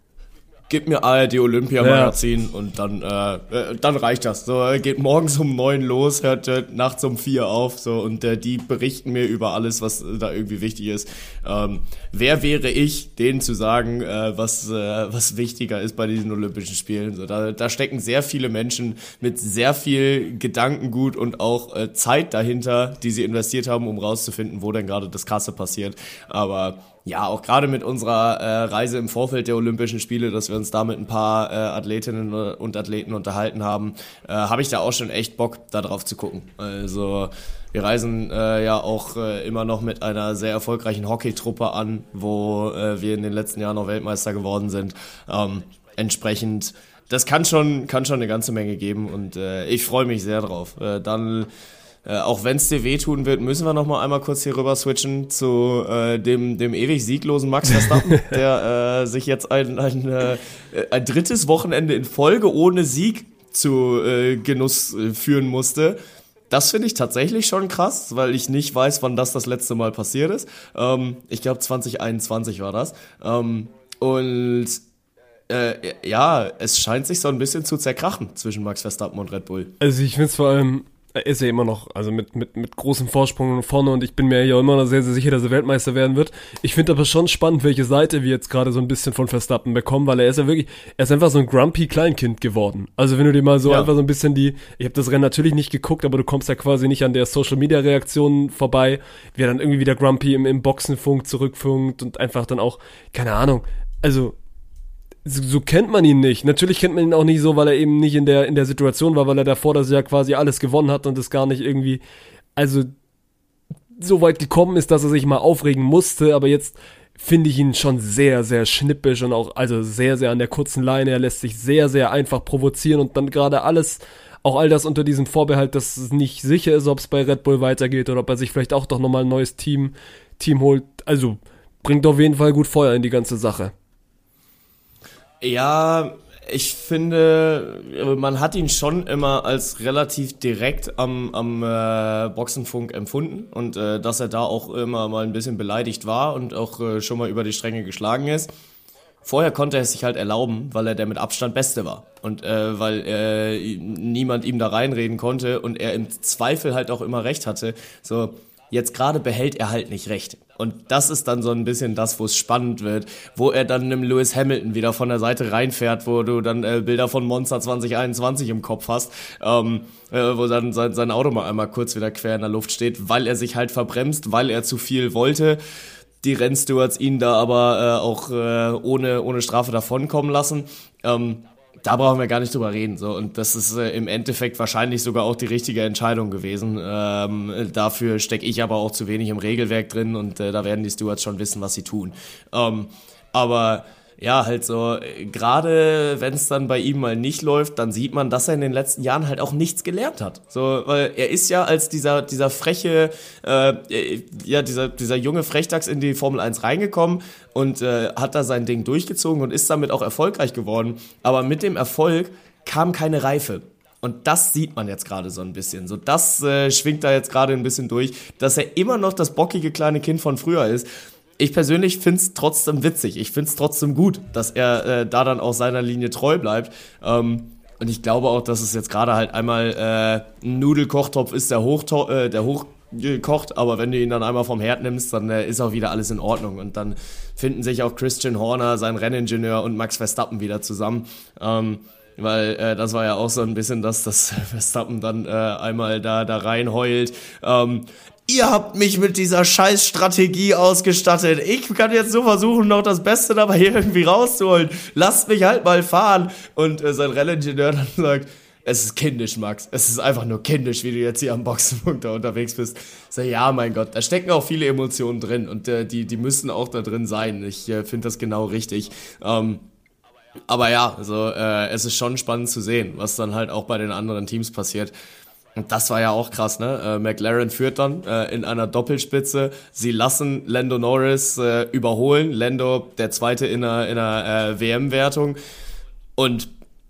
Gib mir A R D Olympia-Magazin Ja. und dann, äh, äh, dann reicht das. So, äh, geht morgens um neun los, hört äh, nachts um vier auf, so, und äh, die berichten mir über alles, was äh, da irgendwie wichtig ist. Ähm, wer wäre ich, denen zu sagen, äh, was, äh, was wichtiger ist bei diesen Olympischen Spielen? So, da, da stecken sehr viele Menschen mit sehr viel Gedankengut und auch äh, Zeit dahinter, die sie investiert haben, um rauszufinden, wo denn gerade das Krasse passiert. Aber ja, auch gerade mit unserer äh, Reise im Vorfeld der Olympischen Spiele, dass wir uns da mit ein paar äh, Athletinnen und Athleten unterhalten haben, äh, habe ich da auch schon echt Bock, da drauf zu gucken. Also wir reisen äh, ja auch äh, immer noch mit einer sehr erfolgreichen Hockeytruppe an, wo äh, wir in den letzten Jahren noch Weltmeister geworden sind. Ähm, entsprechend, das kann schon, kann schon eine ganze Menge geben und äh, ich freue mich sehr drauf. Äh, dann Äh, auch wenn es dir wehtun wird, müssen wir noch mal einmal kurz hier rüber switchen zu äh, dem dem ewig sieglosen Max Verstappen, der äh, sich jetzt ein ein, äh, ein drittes Wochenende in Folge ohne Sieg zu äh, Genuss äh, führen musste. Das finde ich tatsächlich schon krass, weil ich nicht weiß, wann das das letzte Mal passiert ist. Ähm, ich glaube zwanzig einundzwanzig war das. Ähm, und äh, ja, es scheint sich so ein bisschen zu zerkrachen zwischen Max Verstappen und Red Bull. Also ich finde es vor allem, Er ist ja immer noch, also mit, mit, mit großem Vorsprung vorne und ich bin mir ja immer noch sehr, sehr sicher, dass er Weltmeister werden wird. Ich finde aber schon spannend, welche Seite wir jetzt gerade so ein bisschen von Verstappen bekommen, weil er ist ja wirklich, er ist einfach so ein grumpy Kleinkind geworden. Also wenn du dir mal so ja. einfach so ein bisschen die, ich habe das Rennen natürlich nicht geguckt, aber du kommst ja quasi nicht an der Social-Media-Reaktion vorbei, wie er dann irgendwie wieder grumpy im, im Boxenfunk zurückfunkt und einfach dann auch, keine Ahnung, also So, so kennt man ihn nicht. Natürlich kennt man ihn auch nicht so, weil er eben nicht in der in der Situation war, weil er davor das Jahr quasi alles gewonnen hat und es gar nicht irgendwie, also so weit gekommen ist, dass er sich mal aufregen musste, aber jetzt finde ich ihn schon sehr, sehr schnippisch und auch, also sehr, sehr an der kurzen Leine. Er lässt sich sehr, sehr einfach provozieren und dann gerade alles, auch all das unter diesem Vorbehalt, dass es nicht sicher ist, ob es bei Red Bull weitergeht oder ob er sich vielleicht auch doch nochmal ein neues Team, Team holt. Also bringt auf jeden Fall gut Feuer in die ganze Sache. Ja, ich finde, man hat ihn schon immer als relativ direkt am, am äh, Boxenfunk empfunden und äh, dass er da auch immer mal ein bisschen beleidigt war und auch äh, schon mal über die Stränge geschlagen ist. Vorher konnte er es sich halt erlauben, weil er der mit Abstand Beste war und äh, weil äh, niemand ihm da reinreden konnte und er im Zweifel halt auch immer recht hatte. So, jetzt gerade behält er halt nicht recht. Und das ist dann so ein bisschen das, wo es spannend wird, wo er dann einem Lewis Hamilton wieder von der Seite reinfährt, wo du dann äh, Bilder von Monza zwanzig einundzwanzig im Kopf hast, ähm, äh, wo dann sein, sein Auto mal einmal kurz wieder quer in der Luft steht, weil er sich halt verbremst, weil er zu viel wollte. Die Rennstewards ihn da aber äh, auch äh, ohne ohne Strafe davonkommen lassen. Ähm, Da brauchen wir gar nicht drüber reden. So. Und das ist äh, im Endeffekt wahrscheinlich sogar auch die richtige Entscheidung gewesen. Ähm, dafür stecke ich aber auch zu wenig im Regelwerk drin und äh, da werden die Stewards schon wissen, was sie tun. Ähm, aber ja, halt so, gerade wenn es dann bei ihm mal nicht läuft, dann sieht man, dass er in den letzten Jahren halt auch nichts gelernt hat. So, weil er ist ja als dieser dieser freche, äh, ja, dieser dieser junge Frechdachs in die Formel eins reingekommen und äh, hat da sein Ding durchgezogen und ist damit auch erfolgreich geworden. Aber mit dem Erfolg kam keine Reife. Und das sieht man jetzt gerade so ein bisschen. So, das äh, schwingt da jetzt gerade ein bisschen durch, dass er immer noch das bockige kleine Kind von früher ist. Ich persönlich find's trotzdem witzig. Ich find's trotzdem gut, dass er äh, da dann auch seiner Linie treu bleibt. Ähm, und ich glaube auch, dass es jetzt gerade halt einmal äh, ein Nudelkochtopf ist, der, hochto- äh, der hochkocht. Aber wenn du ihn dann einmal vom Herd nimmst, dann äh, ist auch wieder alles in Ordnung. Und dann finden sich auch Christian Horner, sein Renningenieur und Max Verstappen wieder zusammen. Ähm, weil äh, das war ja auch so ein bisschen das, dass Verstappen dann äh, einmal da, da reinheult. Ähm, Ihr habt mich mit dieser Scheiß-Strategie ausgestattet. Ich kann jetzt nur versuchen, noch das Beste dabei irgendwie rauszuholen. Lasst mich halt mal fahren. Und äh, sein Renningenieur dann sagt, es ist kindisch, Max. Es ist einfach nur kindisch, wie du jetzt hier am Boxenpunkt da unterwegs bist. Ich sag, ja, mein Gott, da stecken auch viele Emotionen drin. Und äh, die, die müssen auch da drin sein. Ich äh, finde das genau richtig. Ähm, aber ja, also äh, es ist schon spannend zu sehen, was dann halt auch bei den anderen Teams passiert. Und das war ja auch krass, ne? Äh, McLaren führt dann äh, in einer Doppelspitze. Sie lassen Lando Norris äh, überholen. Lando, der Zweite in einer, in einer äh, W M-Wertung. Und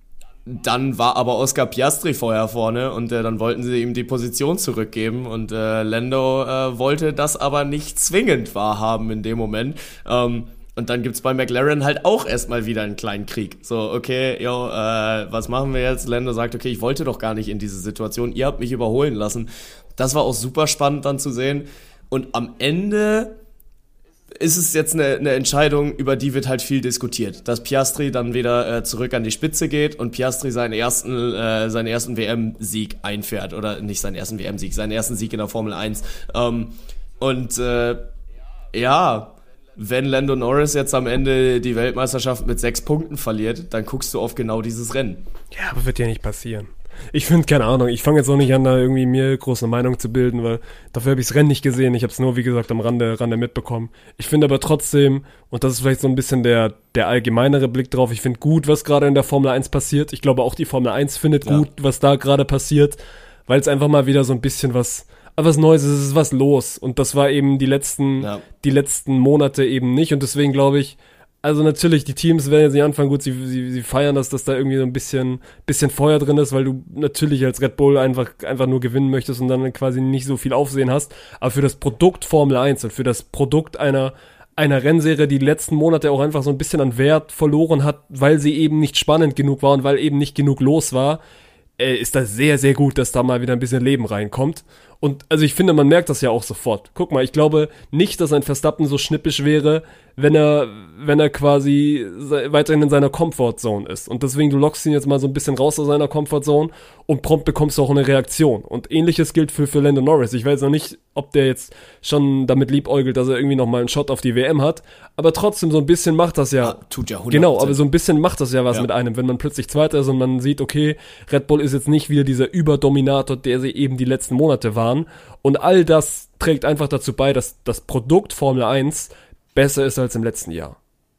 dann war aber Oscar Piastri vorher vorne und äh, dann wollten sie ihm die Position zurückgeben. Und äh, Lando äh, wollte das aber nicht zwingend wahrhaben in dem Moment. Ähm, Und dann gibt's bei McLaren halt auch erstmal wieder einen kleinen Krieg. So, okay, yo, äh, was machen wir jetzt? Lando sagt, okay, ich wollte doch gar nicht in diese Situation. Ihr habt mich überholen lassen. Das war auch super spannend dann zu sehen. Und am Ende ist es jetzt eine, eine Entscheidung, über die wird halt viel diskutiert. Dass Piastri dann wieder äh, zurück an die Spitze geht und Piastri seinen ersten, äh, seinen ersten W M-Sieg einfährt. Oder nicht seinen ersten W M-Sieg, seinen ersten Sieg in der Formel eins. Ähm, und äh, ja... Wenn Lando Norris jetzt am Ende die Weltmeisterschaft mit sechs Punkten verliert, dann guckst du auf genau dieses Rennen. Ja, aber wird ja nicht passieren. Ich finde, keine Ahnung, ich fange jetzt auch nicht an, da irgendwie mir große Meinung zu bilden, weil dafür habe ich das Rennen nicht gesehen. Ich habe es nur, wie gesagt, am Rande, Rande mitbekommen. Ich finde aber trotzdem, und das ist vielleicht so ein bisschen der, der allgemeinere Blick drauf, ich finde gut, was gerade in der Formel eins passiert. Ich glaube auch die Formel eins findet ja. gut, was da gerade passiert, weil es einfach mal wieder so ein bisschen was... Aber was Neues ist, es ist was los. Und das war eben die letzten, ja. die letzten Monate eben nicht. Und deswegen glaube ich, also natürlich, die Teams werden jetzt nicht anfangen, gut, sie, sie, sie feiern das, dass da irgendwie so ein bisschen, bisschen Feuer drin ist, weil du natürlich als Red Bull einfach, einfach nur gewinnen möchtest und dann quasi nicht so viel Aufsehen hast. Aber für das Produkt Formel eins und für das Produkt einer, einer Rennserie, die die letzten Monate auch einfach so ein bisschen an Wert verloren hat, weil sie eben nicht spannend genug war und weil eben nicht genug los war, äh, ist das sehr, sehr gut, dass da mal wieder ein bisschen Leben reinkommt. Und also ich finde, man merkt das ja auch sofort. Guck mal, ich glaube nicht, dass ein Verstappen so schnippisch wäre, wenn er, wenn er quasi weiterhin in seiner Comfortzone ist. Und deswegen, du lockst ihn jetzt mal so ein bisschen raus aus seiner Comfortzone und prompt bekommst du auch eine Reaktion. Und ähnliches gilt für, für Lando Norris. Ich weiß noch nicht, ob der jetzt schon damit liebäugelt, dass er irgendwie nochmal einen Shot auf die W M hat. Aber trotzdem, so ein bisschen macht das ja. Ah, tut ja hundert Prozent. Genau, aber so ein bisschen macht das ja was ja. mit einem, wenn man plötzlich Zweiter ist und man sieht, okay, Red Bull ist jetzt nicht wieder dieser Überdominator, der sie eben die letzten Monate waren. Und all das trägt einfach dazu bei, dass das Produkt Formel eins besser ist als im letzten Jahr.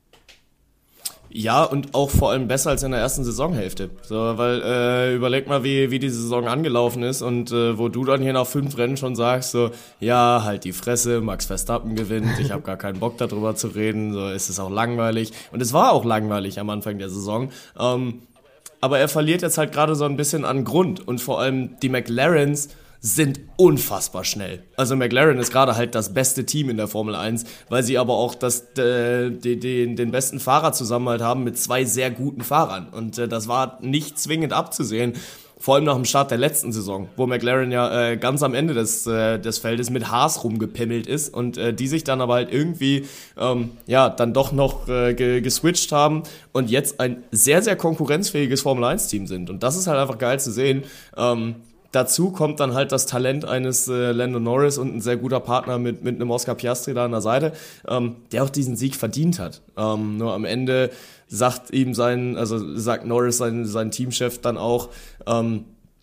Ja, und auch vor allem besser als in der ersten Saisonhälfte. So, weil äh, überleg mal, wie wie die Saison angelaufen ist und äh, wo du dann hier nach fünf Rennen schon sagst, so, ja, halt die Fresse, Max Verstappen gewinnt, ich habe gar keinen Bock darüber zu reden, so ist es auch langweilig. Und es war auch langweilig am Anfang der Saison. Ähm, aber er verliert jetzt halt gerade so ein bisschen an Grund und vor allem die McLarens sind unfassbar schnell. Also McLaren ist gerade halt das beste Team in der Formel eins, weil sie aber auch das, äh, den, den, den besten Fahrerzusammenhalt haben mit zwei sehr guten Fahrern. Und äh, das war nicht zwingend abzusehen, vor allem nach dem Start der letzten Saison, wo McLaren ja äh, ganz am Ende des, äh, des Feldes mit Haas rumgepimmelt ist und äh, die sich dann aber halt irgendwie ähm, ja dann doch noch äh, ge- geswitcht haben und jetzt ein sehr, sehr konkurrenzfähiges Formel eins Team sind. Und das ist halt einfach geil zu sehen. Ähm, Dazu kommt dann halt das Talent eines äh, Lando Norris und ein sehr guter Partner mit mit einem Oscar Piastri da an der Seite, ähm, der auch diesen Sieg verdient hat. Ähm, nur am Ende sagt ihm sein, also sagt Norris sein sein Teamchef dann auch, ähm,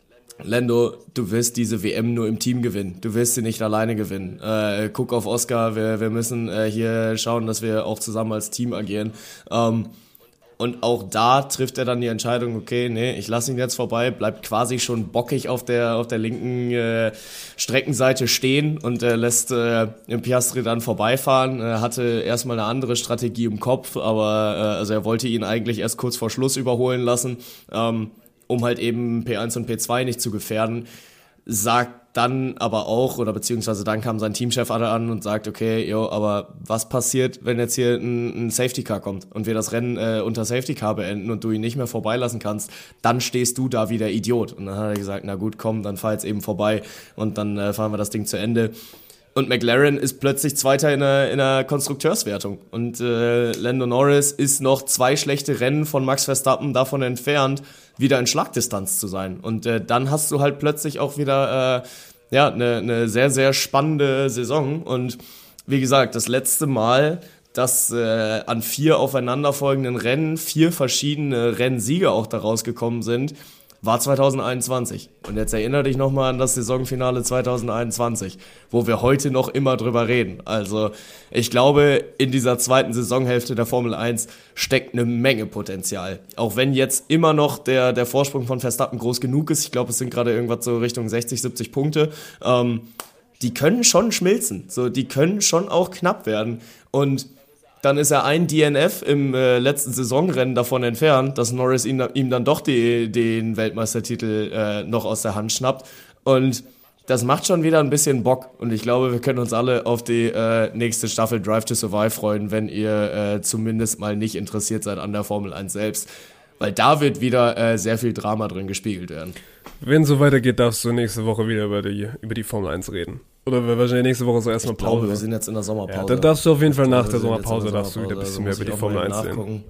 Lando, du wirst diese W M nur im Team gewinnen. Du wirst sie nicht alleine gewinnen. Äh, guck auf Oscar, wir wir müssen äh, hier schauen, dass wir auch zusammen als Team agieren. Ähm, Und auch da trifft er dann die Entscheidung, okay, nee, ich lasse ihn jetzt vorbei, bleibt quasi schon bockig auf der auf der linken äh, Streckenseite stehen und äh, lässt äh, Piastri dann vorbeifahren. Er hatte erstmal eine andere Strategie im Kopf, aber äh, also er wollte ihn eigentlich erst kurz vor Schluss überholen lassen, ähm, um halt eben P eins und P zwei nicht zu gefährden. Sagt dann aber auch, oder beziehungsweise dann kam sein Teamchef an und sagt, okay, jo, aber was passiert, wenn jetzt hier ein, ein Safety Car kommt und wir das Rennen äh, unter Safety Car beenden und du ihn nicht mehr vorbeilassen kannst, dann stehst du da wie der Idiot. Und dann hat er gesagt, na gut, komm, dann fahr jetzt eben vorbei und dann äh, fahren wir das Ding zu Ende. Und McLaren ist plötzlich Zweiter in der, in der Konstrukteurswertung. Und äh, Lando Norris ist noch zwei schlechte Rennen von Max Verstappen davon entfernt, wieder in Schlagdistanz zu sein. Und äh, dann hast du halt plötzlich auch wieder äh, ja eine ne sehr, sehr spannende Saison. Und wie gesagt, das letzte Mal, dass äh, an vier aufeinanderfolgenden Rennen vier verschiedene Rennsieger auch daraus gekommen sind, war zwanzig einundzwanzig. Und jetzt erinnere dich nochmal an das Saisonfinale zwanzig einundzwanzig, wo wir heute noch immer drüber reden. Also ich glaube, in dieser zweiten Saisonhälfte der Formel eins steckt eine Menge Potenzial. Auch wenn jetzt immer noch der, der Vorsprung von Verstappen groß genug ist. Ich glaube, es sind gerade irgendwas so Richtung sechzig, siebzig Punkte. Ähm, die können schon schmilzen. So, die können schon auch knapp werden. Und dann ist er ein D N F im äh, letzten Saisonrennen davon entfernt, dass Norris ihm, ihm dann doch die, den Weltmeistertitel äh, noch aus der Hand schnappt. Und das macht schon wieder ein bisschen Bock. Und ich glaube, wir können uns alle auf die äh, nächste Staffel Drive to Survive freuen, wenn ihr äh, zumindest mal nicht interessiert seid an der Formel eins selbst. Weil da wird wieder äh, sehr viel Drama drin gespiegelt werden. Wenn es so weitergeht, darfst du nächste Woche wieder über die, über die Formel eins reden. Oder wahrscheinlich nächste Woche so erstmal Pause. Ich glaube, wir sind jetzt in der Sommerpause. Ja, dann darfst du auf jeden Fall nach der glaube, Sommerpause, darfst du wieder ein bisschen mehr über die Formel eins reden.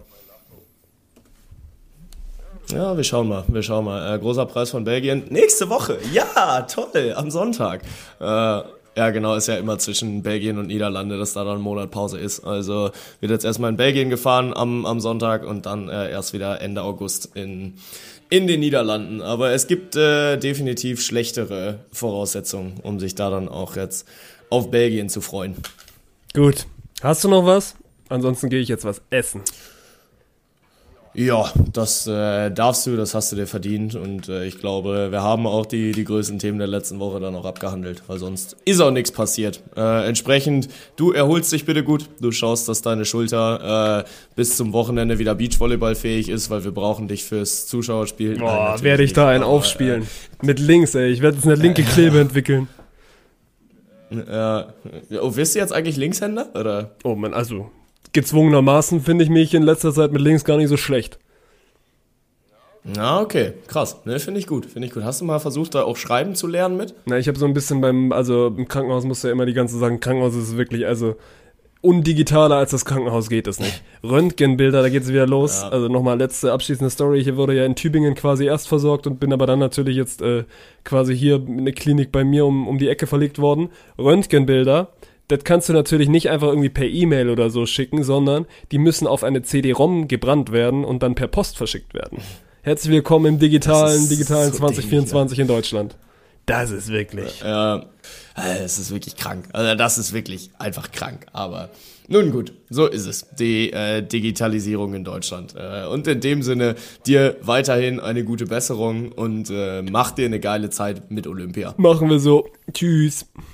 Ja, wir schauen mal, wir schauen mal. Äh, großer Preis von Belgien. Nächste Woche, ja, toll, am Sonntag. Äh, ja, genau, ist ja immer zwischen Belgien und Niederlande, dass da dann ein Monat Pause ist. Also wird jetzt erstmal in Belgien gefahren am, am Sonntag und dann äh, erst wieder Ende August in in den Niederlanden. Aber es gibt äh, definitiv schlechtere Voraussetzungen, um sich da dann auch jetzt auf Belgien zu freuen. Gut. Hast du noch was? Ansonsten gehe ich jetzt was essen. Ja, das äh, darfst du, das hast du dir verdient und äh, ich glaube, wir haben auch die die größten Themen der letzten Woche dann auch abgehandelt, weil sonst ist auch nichts passiert. Äh, entsprechend, du erholst dich bitte gut, du schaust, dass deine Schulter äh, bis zum Wochenende wieder Beachvolleyball-fähig ist, weil wir brauchen dich fürs Zuschauerspiel. Boah, werde ich da einen aber, aufspielen. Äh, Mit links, ey, ich werde jetzt eine linke Klebe entwickeln. Äh, oh, wirst du jetzt eigentlich Linkshänder, oder? Oh man, also gezwungenermaßen finde ich mich in letzter Zeit mit links gar nicht so schlecht. Na, okay, krass. Ne, finde ich gut, finde ich gut. Hast du mal versucht, da auch schreiben zu lernen mit? Na, ich habe so ein bisschen beim, also im Krankenhaus musst du ja immer die ganze sagen, Krankenhaus ist wirklich, also undigitaler als das Krankenhaus geht es nicht. Röntgenbilder, da geht's wieder los. Ja. Also nochmal letzte abschließende Story. Ich wurde ja in Tübingen quasi erst versorgt und bin aber dann natürlich jetzt äh, quasi hier in eine Klinik bei mir um, um die Ecke verlegt worden. Röntgenbilder, das kannst du natürlich nicht einfach irgendwie per E-Mail oder so schicken, sondern die müssen auf eine C D-ROM gebrannt werden und dann per Post verschickt werden. Herzlich willkommen im digitalen, digitalen so zwanzig vierundzwanzig dämlich, ja. In Deutschland. Das ist wirklich... Ja, es ist wirklich krank. Also das ist wirklich einfach krank. Aber nun gut, so ist es. Die äh, Digitalisierung in Deutschland. Äh, und in dem Sinne, dir weiterhin eine gute Besserung und äh, mach dir eine geile Zeit mit Olympia. Machen wir so. Tschüss.